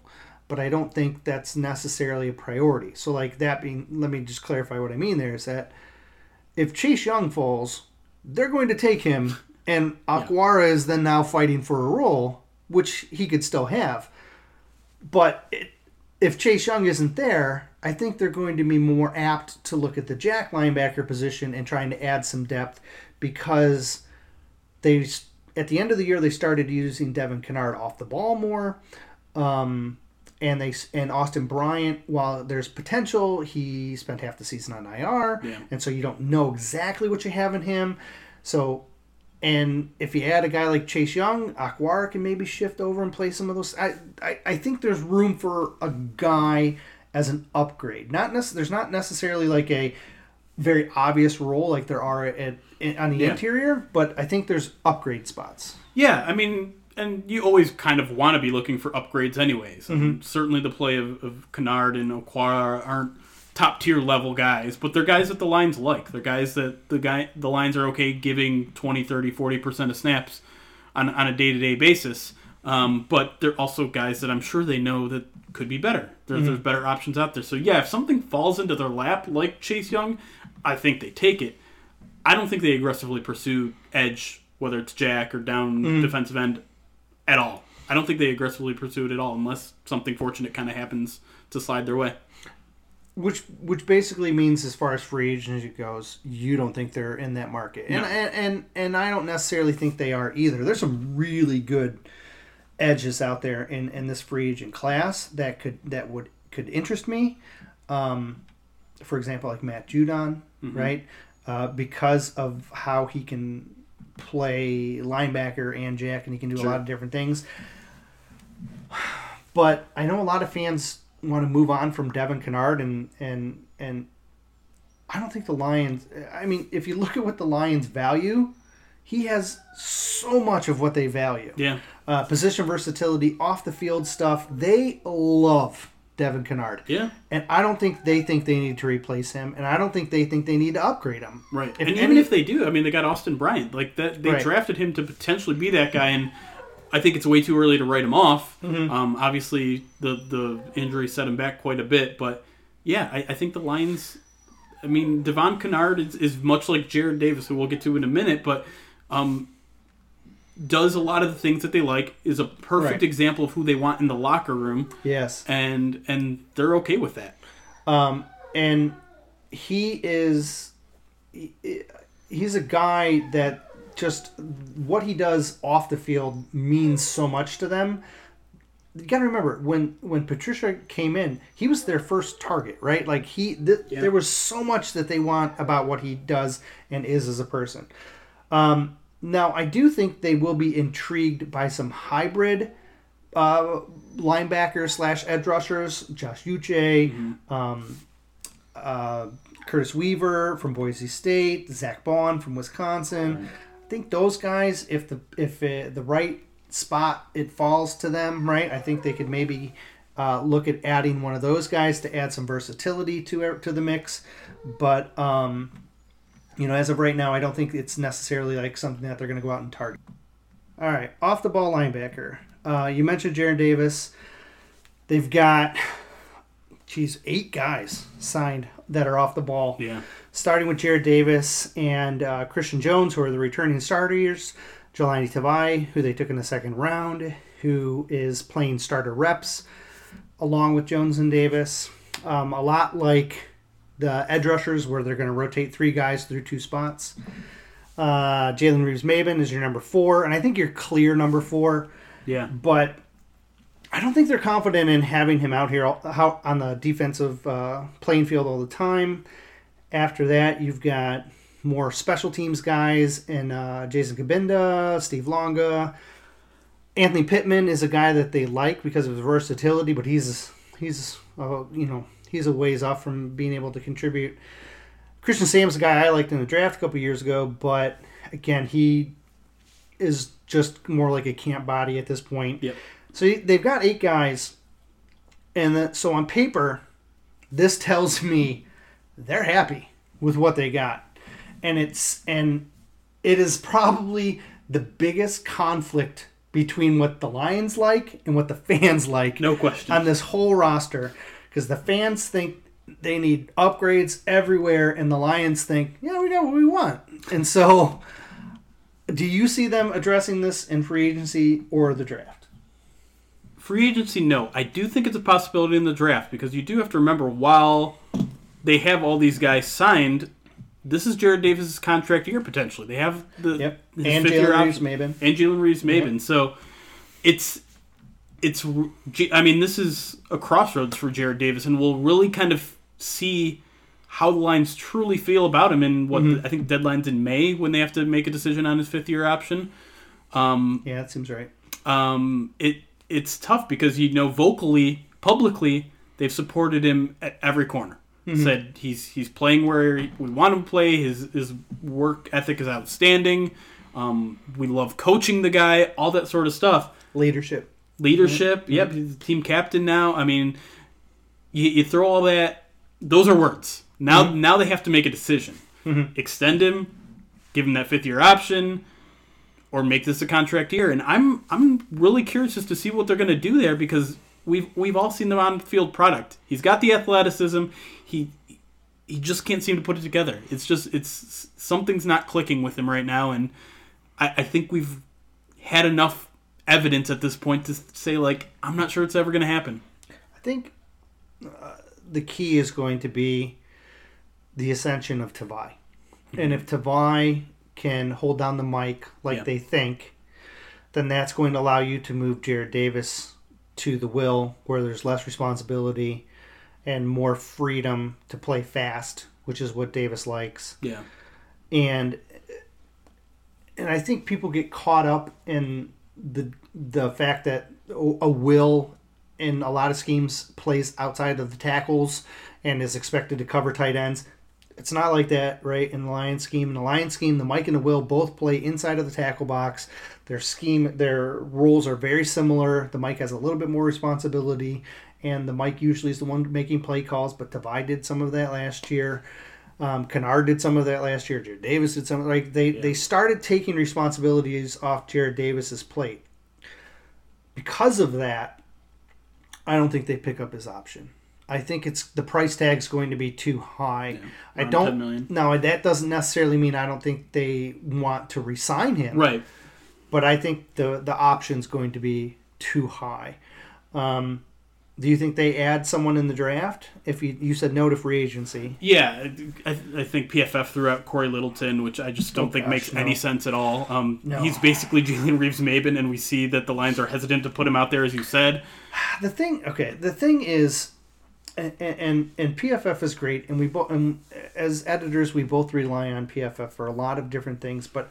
but I don't think that's necessarily a priority. So, like that being, let me just clarify what I mean there is that if Chase Young falls, they're going to take him, and Aguara yeah. is then now fighting for a role, which he could still have. But it, if Chase Young isn't there, I think they're going to be more apt to look at the jack linebacker position and trying to add some depth because they, at the end of the year, they started using Devin Kennard off the ball more. Um, and they and Austin Bryant, while there's potential, he spent half the season on I R, yeah. and so you don't know exactly what you have in him. So, and if you add a guy like Chase Young, Aguara can maybe shift over and play some of those. I I, I think there's room for a guy as an upgrade. Not nec- There's not necessarily like a very obvious role like there are at, at on the yeah. interior, but I think there's upgrade spots. Yeah, I mean. And you always kind of want to be looking for upgrades anyways. Mm-hmm. Um, certainly the play of, of Kennard and Okwara aren't top-tier level guys, but they're guys that the lines like. They're guys that the guy the lines are okay giving twenty, thirty, forty percent of snaps on, on a day-to-day basis. Um, but they're also guys that I'm sure they know that could be better. There, mm-hmm. There's better options out there. So, yeah, if something falls into their lap like Chase Young, I think they take it. I don't think they aggressively pursue edge, whether it's jack or down mm-hmm. defensive end, at all. I don't think they aggressively pursue it at all unless something fortunate kind of happens to slide their way. Which which basically means as far as free agency goes, you don't think they're in that market. No. And, and and and I don't necessarily think they are either. There's some really good edges out there in, in this free agent class that could that would could interest me. Um, for example, like Matt Judon, mm-hmm. right? Uh, because of how he can play linebacker and jack, and he can do sure. a lot of different things. But I know a lot of fans want to move on from Devin Kennard, and and and I don't think the Lions. I mean, if you look at what the Lions value, he has so much of what they value. Yeah, uh, position versatility, off the field stuff. They love Devin Kennard. Yeah. And I don't think they think they need to replace him, and I don't think they think they need to upgrade him. Right. If and any, even if they do, I mean, they got Austin Bryant. Like that, they right. drafted him to potentially be that guy, and I think it's way too early to write him off. Mm-hmm. Um, obviously, the the injury set him back quite a bit, but yeah, I, I think the Lions. I mean, Devon Kennard is, is much like Jared Davis, who we'll get to in a minute, but um, does a lot of the things that they like, is a perfect right. example of who they want in the locker room. Yes. And and they're okay with that. Um, and he is he, he's a guy that just what he does off the field means so much to them. You got to remember when when Patricia came in, he was their first target, right? Like he th- yeah. there was so much that they want about what he does and is as a person. Um, Now, I do think they will be intrigued by some hybrid uh, linebackers slash edge rushers. Josh Uche, mm-hmm. um, uh, Curtis Weaver from Boise State, Zach Bond from Wisconsin. Right. I think those guys, if the if it, the right spot it falls to them, right, I think they could maybe uh, look at adding one of those guys to add some versatility to to the mix. But um, you know, as of right now, I don't think it's necessarily like something that they're going to go out and target. All right, off the ball linebacker. Uh, you mentioned Jared Davis. They've got, geez, eight guys signed that are off the ball. Yeah. Starting with Jared Davis and uh, Christian Jones, who are the returning starters. Jelani Tavai, who they took in the second round, who is playing starter reps along with Jones and Davis. Um, a lot like the edge rushers, where they're going to rotate three guys through two spots. Uh, Jalen Reeves-Maybin is your number four, and I think you're clear number four. Yeah. But I don't think they're confident in having him out here out on the defensive uh, playing field all the time. After that, you've got more special teams guys and uh, Jason Kabinda, Steve Longa. Anthony Pittman is a guy that they like because of his versatility, but he's he's uh, you know he's a ways off from being able to contribute. Christian Sam's a guy I liked in the draft a couple years ago, but again, he is just more like a camp body at this point. Yep. So they've got eight guys, and the, so on paper, this tells me they're happy with what they got, and it's and it is probably the biggest conflict between what the Lions like and what the fans like. No question. On this whole roster. Because the fans think they need upgrades everywhere, and the Lions think, yeah, we got what we want. And so, do you see them addressing this in free agency or the draft? Free agency, no. I do think it's a possibility in the draft, because you do have to remember, while they have all these guys signed, this is Jarrad Davis' contract year, potentially. They have the yep. his and Jalen Reeves-Maybin. And Jalen Reeves-Maybin. Yep. So, it's... It's, I mean, this is a crossroads for Jarrad Davis, and we'll really kind of see how the Lions truly feel about him in what mm-hmm. the, I think deadline's in May when they have to make a decision on his fifth year option. Um, yeah, that seems right. Um, it it's tough because, you know, vocally, publicly, they've supported him at every corner. Mm-hmm. Said he's he's playing where we want him to play. His his work ethic is outstanding. Um, we love coaching the guy. All that sort of stuff. Leadership. Leadership, mm-hmm. yep, he's the team captain now. I mean, you, you throw all that, those are words. Now mm-hmm. now they have to make a decision. Mm-hmm. Extend him, give him that fifth year option, or make this a contract year. And I'm I'm really curious as to see what they're going to do there, because we've we've all seen the on-field product. He's got the athleticism. He he just can't seem to put it together. It's just, it's something's not clicking with him right now, and I, I think we've had enough evidence at this point to say, like, I'm not sure it's ever going to happen. I think uh, the key is going to be the ascension of Tavai. Mm-hmm. And if Tavai can hold down the mic like yeah. they think, then that's going to allow you to move Jarrad Davis to the will, where there's less responsibility and more freedom to play fast, which is what Davis likes. Yeah. And and I think people get caught up in the the fact that a will in a lot of schemes plays outside of the tackles and is expected to cover tight ends. It's not like that, right? In the Lions scheme, in the Lions scheme, the Mike and the Will both play inside of the tackle box. Their scheme, their roles are very similar. The Mike has a little bit more responsibility, and the Mike usually is the one making play calls. But Tavai did some of that last year. Um, Kennard did some of that last year. Jarrad Davis did some. Like they, yeah. they started taking responsibilities off Jarrad Davis's plate. Because of that, I don't think they pick up his option. I think it's the price tag's going to be too high. Yeah, I don't. No, that doesn't necessarily mean I don't think they want to re-sign him. Right. But I think the the option's going to be too high. Um, do you think they add someone in the draft? If you you said no to free agency. Yeah, I, I think P F F threw out Corey Littleton, which I just don't oh, think gosh, makes no. any sense at all. Um, no. He's basically Jalen Reeves-Maybin, and we see that the Lions are hesitant to put him out there, as you said. The thing, okay, the thing is, and and, and P F F is great, and we both, and as editors, we both rely on P F F for a lot of different things, but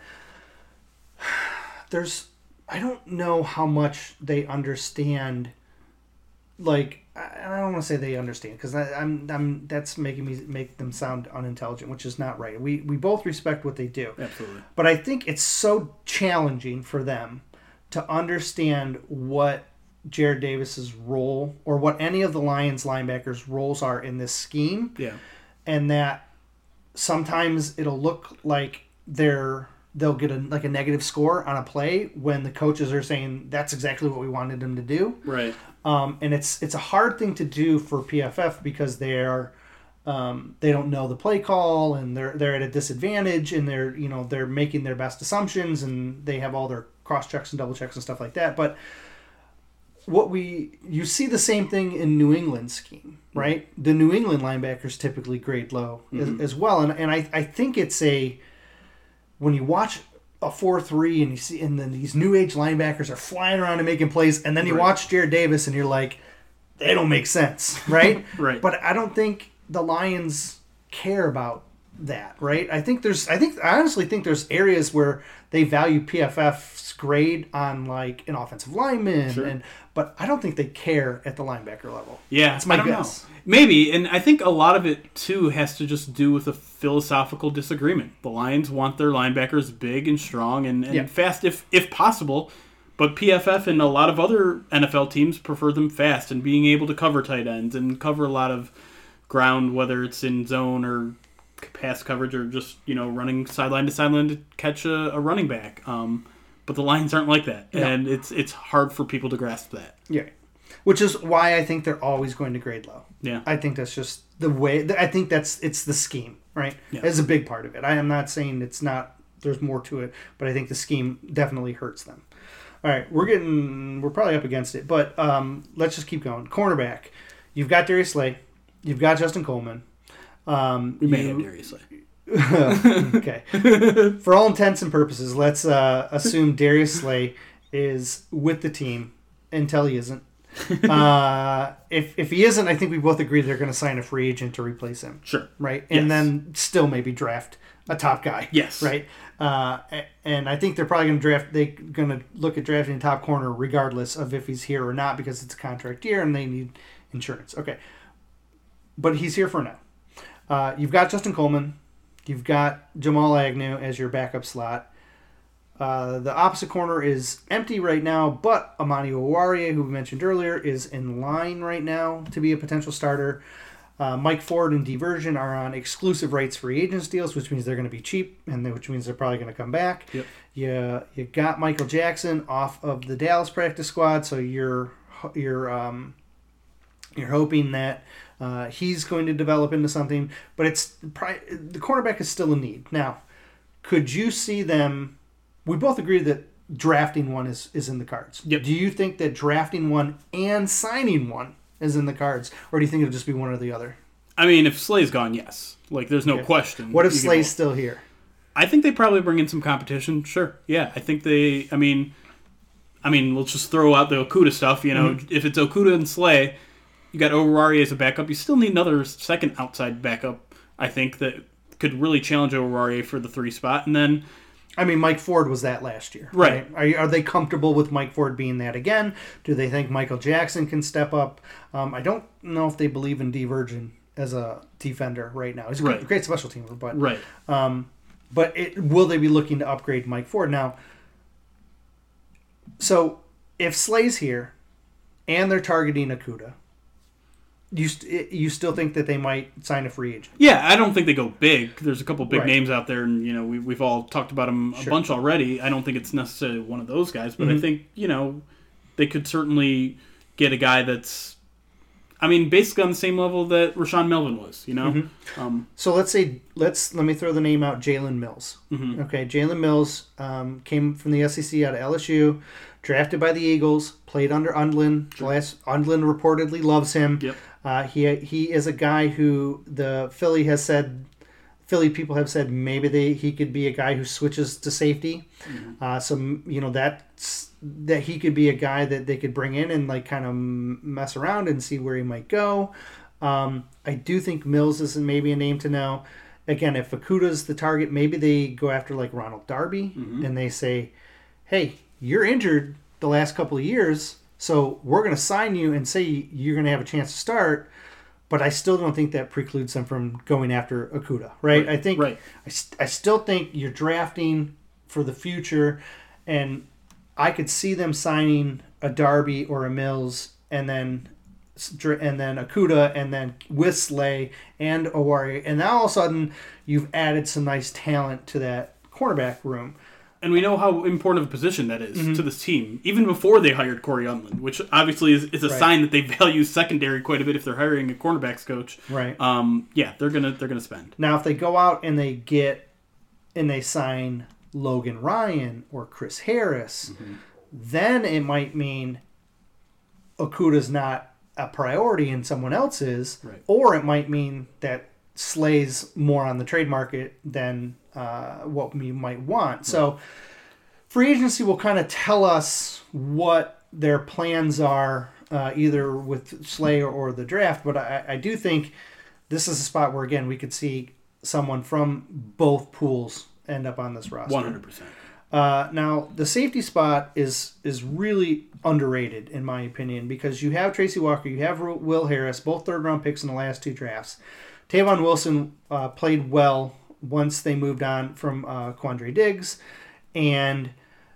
there's, I don't know how much they understand. Like, I don't want to say they understand, because I'm I'm that's making me make them sound unintelligent, which is not right. We we both respect what they do. Absolutely. But I think it's so challenging for them to understand what Jarrad Davis's role, or what any of the Lions linebackers' roles are in this scheme. Yeah. And that sometimes it'll look like they're they'll get a like a negative score on a play when the coaches are saying that's exactly what we wanted them to do. Right. Um, and it's it's a hard thing to do for P F F because they're um, they don't know the play call, and they're they're at a disadvantage, and they're you know they're making their best assumptions, and they have all their cross checks and double checks and stuff like that. But what we you see the same thing in New England scheme, right? Mm-hmm. The New England linebackers typically grade low mm-hmm. as, as well, and and I I think it's a when you watch a four three and you see and then these new age linebackers are flying around and making plays, and then you right. watch Jarrad Davis and you're like, they don't make sense, right? Right. But I don't think the Lions care about that, right? I think there's I think I honestly think there's areas where they value P F F's grade on like an offensive lineman, sure. and but I don't think they care at the linebacker level. Yeah, that's my I don't guess. Know. Maybe, and I think a lot of it too has to just do with a philosophical disagreement. The Lions want their linebackers big and strong and, and yeah. fast if if possible, but P F F and a lot of other N F L teams prefer them fast and being able to cover tight ends and cover a lot of ground, whether it's in zone or pass coverage or just you know running sideline to sideline to catch a, a running back. Um, But the Lions aren't like that, No. and it's it's hard for people to grasp that. Yeah. Which is why I think they're always going to grade low. Yeah. I think that's just the way. I think that's it's the scheme, right? Yeah. It's a big part of it. I am not saying it's not. There's more to it, but I think the scheme definitely hurts them. All right, we're getting we're probably up against it, but um, let's just keep going. Cornerback, you've got Darius Slay, you've got Justin Coleman. Um, We may you, have Darius Slay. okay. For all intents and purposes, let's uh, assume Darius Slay is with the team until he isn't. uh, if if he isn't, I think we both agree they're going to sign a free agent to replace him. Sure. Right? And Yes. then still maybe draft a top guy. Yes. Right? Uh, and I think they're probably going to draft, they're going to look at drafting a top corner regardless of if he's here or not because it's a contract year and they need insurance. Okay. But he's here for now. Uh, you've got Justin Coleman. You've got Jamal Agnew as your backup slot. Uh, the opposite corner is empty right now, but Amani Owarie, who we mentioned earlier, is in line right now to be a potential starter. Uh, Mike Ford and Diversion are on exclusive rights free agents deals, which means they're going to be cheap, and which means they're probably going to come back. Yep. You you got Michael Jackson off of the Dallas practice squad, so you're you're um, you're hoping that uh, he's going to develop into something. But it's the cornerback is still a need. Now, could you see them? We both agree that drafting one is, is in the cards. Yep. Do you think that drafting one and signing one is in the cards, or do you think it'll just be one or the other? I mean, if Slay's gone, yes. Like, there's no Okay. question. What if You can Slay's vote. still here? I think they probably bring in some competition. Sure. Yeah. I think they, I mean, I mean, let's just throw out the Okuda stuff. You know, Mm-hmm. if it's Okuda and Slay, you got Oruwariye as a backup. You still need another second outside backup, I think, that could really challenge Oruwariye for the three spot. And then, I mean, Mike Ford was that last year. Right. Are, you- are they comfortable with Mike Ford being that again? Do they think Michael Jackson can step up? Um, I don't know if they believe in D. Virgin as a defender right now. He's a Right. great, great special teamer, but right. Um, but it, will they be looking to upgrade Mike Ford now? So if Slay's here, and they're targeting Okuda, you st- you still think that they might sign a free agent? Yeah, I don't think they go big. There's a couple big Right. names out there, and you know we, we've all talked about them a Sure. bunch already. I don't think it's necessarily one of those guys, but Mhm. I think you know they could certainly get a guy that's, I mean, basically on the same level that Rashawn Melvin was. You know, Mm-hmm. um, So let's say let's let me throw the name out. Jalen Mills. mhm. Okay, Jalen Mills um, came from the S E C out of L S U, drafted by the Eagles, played under Undlin. Sure. Last Undlin reportedly loves him. Yep. Uh, he he is a guy who the Philly has said, Philly people have said maybe they he could be a guy who switches to safety. Mhm. Uh, so you know that's that he could be a guy that they could bring in and like kind of mess around and see where he might go. Um, I do think Mills is maybe a name to know. Again, if Okuda's the target, maybe they go after like Ronald Darby Mhm. and they say, "Hey, you're injured the last couple of years, so we're going to sign you and say you're going to have a chance to start." But I still don't think that precludes them from going after Okuda, right? Right, I think right. I, st- I still think you're drafting for the future, and I could see them signing a Darby or a Mills, and then and then Okuda, and then with Slay and Owarie, and now all of a sudden you've added some nice talent to that cornerback room. And we know how important of a position that is Mhm. to this team, even before they hired Corey Unlin, which obviously is, is a Right. sign that they value secondary quite a bit if they're hiring a cornerbacks coach. Right. Um, yeah, they're gonna they're gonna spend. Now, if they go out and they get and they sign Logan Ryan or Chris Harris, Mm-hmm. then it might mean Okuda's not a priority and someone else is, Right. or it might mean that Slay's more on the trade market than uh, what we might want. Right. So free agency will kind of tell us what their plans are, uh, either with Slay or, or the draft. But I, I do think this is a spot where, again, we could see someone from both pools end up on this roster. one hundred percent. Uh, now, the safety spot is is really underrated, in my opinion, because you have Tracy Walker, you have Will Harris, both third-round picks in the last two drafts. Tavon Wilson uh, played well once they moved on from uh, Quandre Diggs, and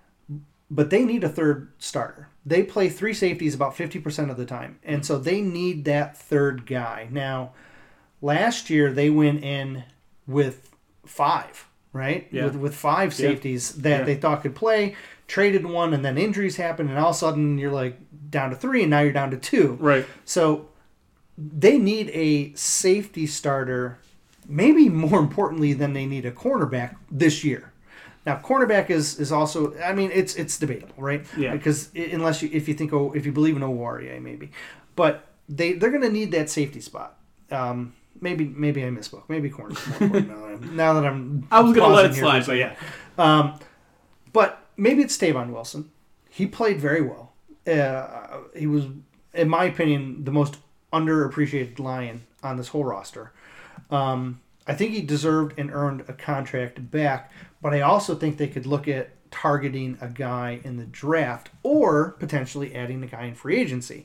but they need a third starter. They play three safeties about fifty percent of the time, and so they need that third guy. Now, last year they went in with five. Right? Yeah. With with five safeties yeah. that yeah. they thought could play. traded one and then injuries happen and all of a sudden you're like down to three and now you're down to two. Right. So they need a safety starter, maybe more importantly than they need a cornerback this year. Now, cornerback is, is also, I mean, it's it's debatable, right? Yeah. Because unless you, if you think, oh, if you believe in Owaria, maybe. But they, they're going to need that safety spot. Um, maybe maybe I misspoke. Maybe corner's more important now, that I'm- now that I'm I was going to let it pausing here for a slide, but yeah. Um, but maybe it's Tavon Wilson. He played very well. Uh, he was, in my opinion, the most underappreciated Lion on this whole roster. Um, I think he deserved and earned a contract back, but I also think they could look at targeting a guy in the draft or potentially adding a guy in free agency.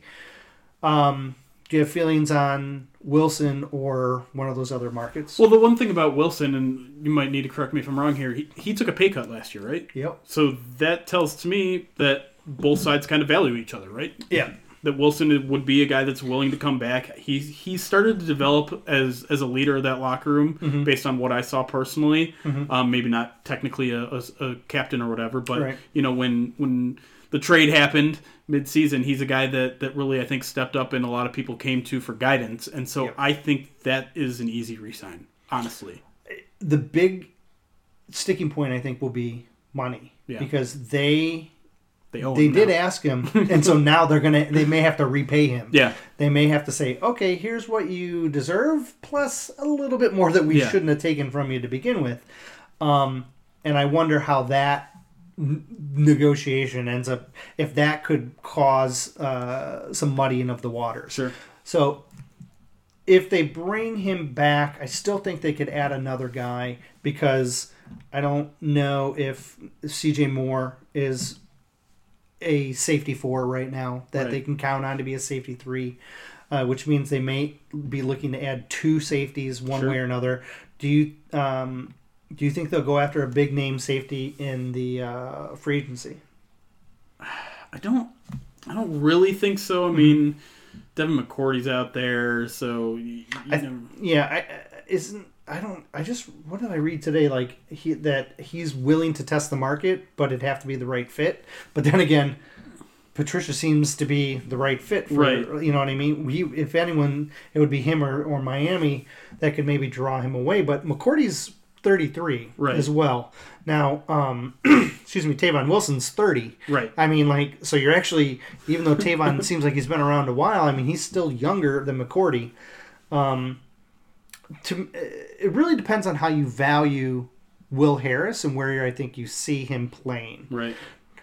Um, do you have feelings on Wilson or one of those other markets? Well, the one thing about Wilson, and you might need to correct me if I'm wrong here, he, he took a pay cut last year, right? Yep. So that tells to me that both sides kind of value each other, right? Yeah. That Wilson would be a guy that's willing to come back. He he started to develop as as a leader of that locker room Mm-hmm. based on what I saw personally. Mm-hmm. Um, maybe not technically a, a, a captain or whatever, but Right. you know when when the trade happened mid-season, he's a guy that, that really I think stepped up and a lot of people came to for guidance. And so Yep. I think that is an easy re-sign, honestly. The big sticking point, I think, will be money. Yeah. Because they They owe they him did now. ask him, and so now they're gonna they may have to repay him. Yeah. They may have to say, okay, here's what you deserve, plus a little bit more that we Yeah. shouldn't have taken from you to begin with. Um, and I wonder how that n- negotiation ends up, if that could cause uh, some muddying of the waters. Sure. So if they bring him back, I still think they could add another guy because I don't know if C J Moore is a safety four right now that Right. they can count on to be a safety three, uh, which means they may be looking to add two safeties one Sure. way or another. Do you um, do you think they'll go after a big name safety in the uh, free agency? I don't I don't really think so. I mean, Devin McCourty's out there, so you, you I- know, Yeah, I, I- isn't I don't I just what did I read today? Like he that he's willing to test the market, but it'd have to be the right fit. But then again, Patricia seems to be the right fit for Right. you know what I mean. We if anyone, it would be him or, or Miami that could maybe draw him away. But McCourty's thirty-three Right. as well. Now, um, excuse me, Tavon Wilson's thirty. right. I mean, like, so you're actually, even though Tavon seems like he's been around a while, I mean, he's still younger than McCourty. Um, to it really depends on how you value Will Harris and where I think you see him playing. Right.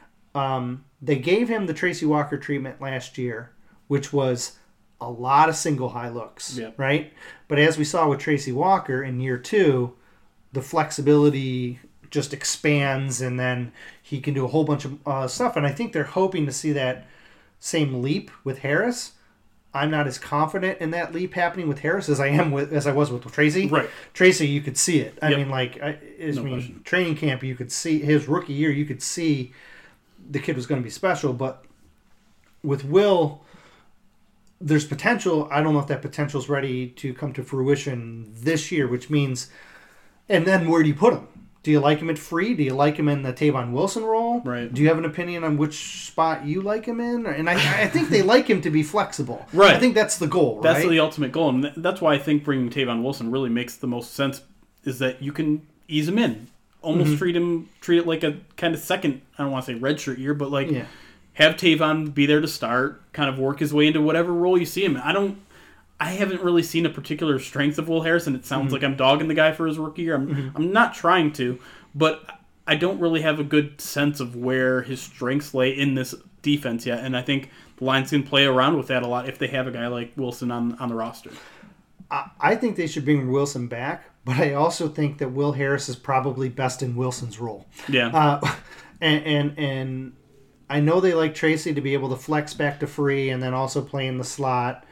Um, they gave him the Tracy Walker treatment last year, which was a lot of single high looks, Yep. right? But as we saw with Tracy Walker in year two, the flexibility just expands, and then he can do a whole bunch of uh, stuff. And I think they're hoping to see that same leap with Harris. I'm not as confident in that leap happening with Harris as I am with as I was with Tracy. Right. Tracy, you could see it. I Yep. mean, like, I, I No mean, question. training camp, you could see his rookie year. You could see the kid was going to be special, but with Will, there's potential. I don't know if that potential is ready to come to fruition this year, which means, and then where do you put him? Do you like him at free? Do you like him in the Tavon Wilson role? Right. Do you have an opinion on which spot you like him in? And I, I think they like him to be flexible. Right. I think that's the goal, That's right? the ultimate goal, and th- that's why I think bringing Tavon Wilson really makes the most sense. Is that you can ease him in, almost Mm-hmm. treat him treat it like a kind of second. I don't want to say redshirt year, but like Yeah. have Tavon be there to start, kind of work his way into whatever role you see him in. I don't. I haven't really seen a particular strength of Will Harris, and it sounds Mm-hmm. like I'm dogging the guy for his rookie year. I'm I'm not trying to, but I don't really have a good sense of where his strengths lay in this defense yet, and I think the Lions can play around with that a lot if they have a guy like Wilson on on the roster. I, I think they should bring Wilson back, but I also think that Will Harris is probably best in Wilson's role. Yeah. Uh, and, and and I know they like Tracy to be able to flex back to free and then also play in the slot.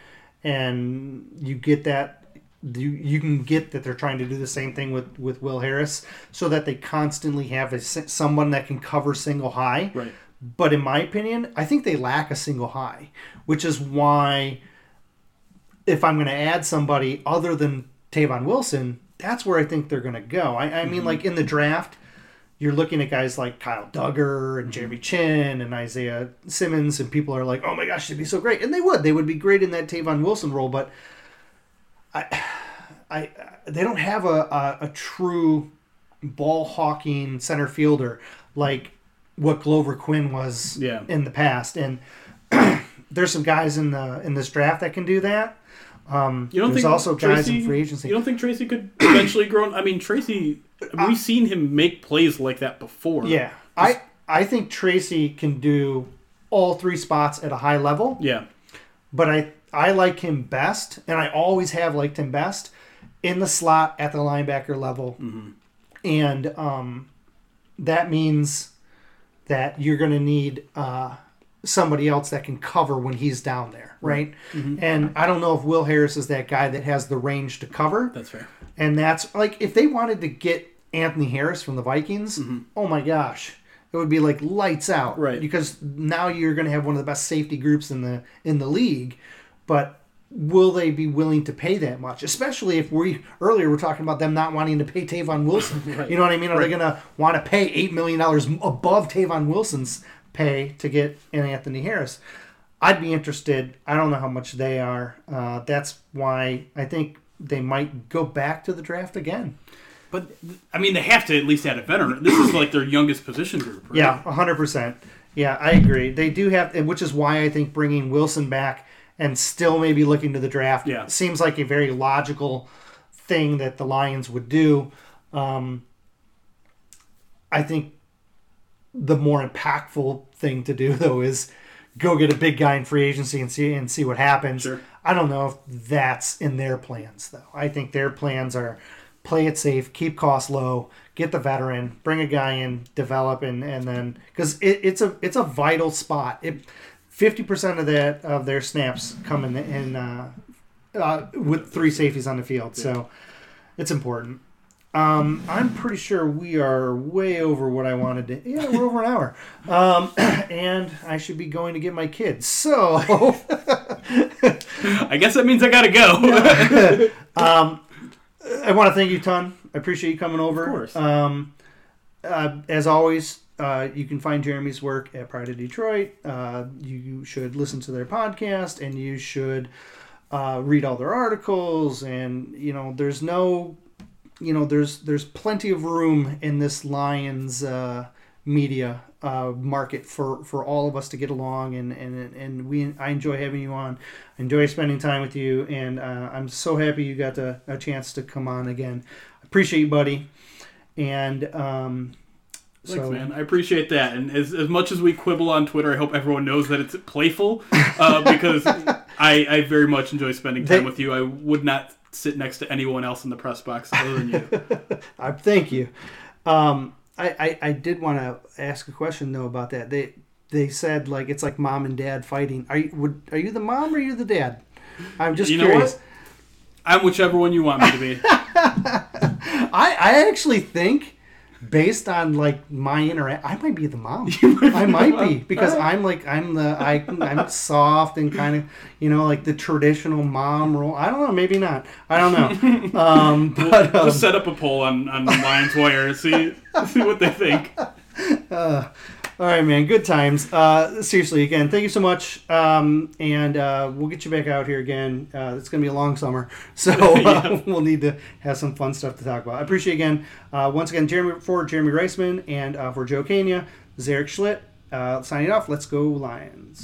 And you get that you you can get that they're trying to do the same thing with, with Will Harris, so that they constantly have a, someone that can cover single high. Right. But in my opinion, I think they lack a single high, which is why if I'm going to add somebody other than Tavon Wilson, that's where I think they're going to go. I, I mean, Mm-hmm. like in the draft, you're looking at guys like Kyle Duggar and Jeremy Chin and Isaiah Simmons, and people are like, oh my gosh, they'd be so great. And they would. They would be great in that Tavon Wilson role, but I, I, they don't have a, a, a true ball-hawking center fielder like what Glover Quinn was yeah. in the past. And there's some guys in the in this draft that can do that. Um, you don't there's think also guys Tracy, in free agency. You don't think Tracy could eventually grow? I mean, Tracy, I mean, we've seen him make plays like that before. Yeah. I, I think Tracy can do all three spots at a high level. Yeah. But I, I like him best, and I always have liked him best, in the slot at the linebacker level. Mm-hmm. And um, that means that you're going to need uh, somebody else that can cover when he's down there, right? Mm-hmm. And I don't know if Will Harris is that guy that has the range to cover. That's fair. And that's, like, if they wanted to get Anthony Harris from the Vikings, mm-hmm. oh my gosh, it would be like lights out. Right. Because now you're going to have one of the best safety groups in the in the league. But will they be willing to pay that much? Especially if we, earlier we're talking about them not wanting to pay Tavon Wilson. Right. You know what I mean? Are right. they going to want to pay eight million dollars above Tavon Wilson's pay to get an Anthony Harris? I'd be interested. I don't know how much they are. Uh, that's why I think they might go back to the draft again. But, I mean, they have to at least add a veteran. This is like their youngest position group, right? Yeah, one hundred percent. Yeah, I agree. They do have, and which is why I think bringing Wilson back and still maybe looking to the draft yeah. seems like a very logical thing that the Lions would do. Um, I think the more impactful thing to do, though, is go get a big guy in free agency and see and see what happens. Sure. I don't know if that's in their plans, though. I think their plans are play it safe, keep costs low, get the veteran, bring a guy in, develop, and and then because it, it's a it's a vital spot. It fifty percent of that of their snaps come in in uh, uh, with three safeties on the field, yeah. So it's important. Um, I'm pretty sure we are way over what I wanted to. Yeah, we're over an hour, um, and I should be going to get my kids. So I guess that means I gotta go. um, I want to thank you, Ton. I appreciate you coming over. Of course. Um, uh, as always, uh, you can find Jeremy's work at Pride of Detroit. Uh, you should listen to their podcast, and you should uh, read all their articles. And you know, there's no, you know, there's there's plenty of room in this Lions uh, media uh, market for, for all of us to get along, and and and we I enjoy having you on. I enjoy spending time with you, and uh, I'm so happy you got the, a chance to come on again. I appreciate you, buddy. And um, Thanks, so, man. I appreciate that. And as as much as we quibble on Twitter, I hope everyone knows that it's playful, uh, because I, I very much enjoy spending time they, with you. I would not sit next to anyone else in the press box other than you. I thank you. Um, I, I, I did want to ask a question though about that. They they said like it's like mom and dad fighting. Are you would are you the mom or are you the dad? I'm just you curious. Know what? I'm whichever one you want me to be. I I actually think, based on like my interact, I might be the mom. Might I might mom. be because right. I'm like I'm the I I'm soft and kind of, you know, like the traditional mom role. I don't know, maybe not. I don't know. Um, but um, just set up a poll on on Lions Wire and see see what they think. Uh, all right, man. Good times. Uh, seriously, again, thank you so much. Um, and uh, we'll get you back out here again. Uh, it's going to be a long summer, so uh, yeah. we'll need to have some fun stuff to talk about. I appreciate again, uh, once again, Jeremy for Jeremy Reisman and uh, for Joe Kania, this is Eric Schlitt uh, signing off. Let's go Lions.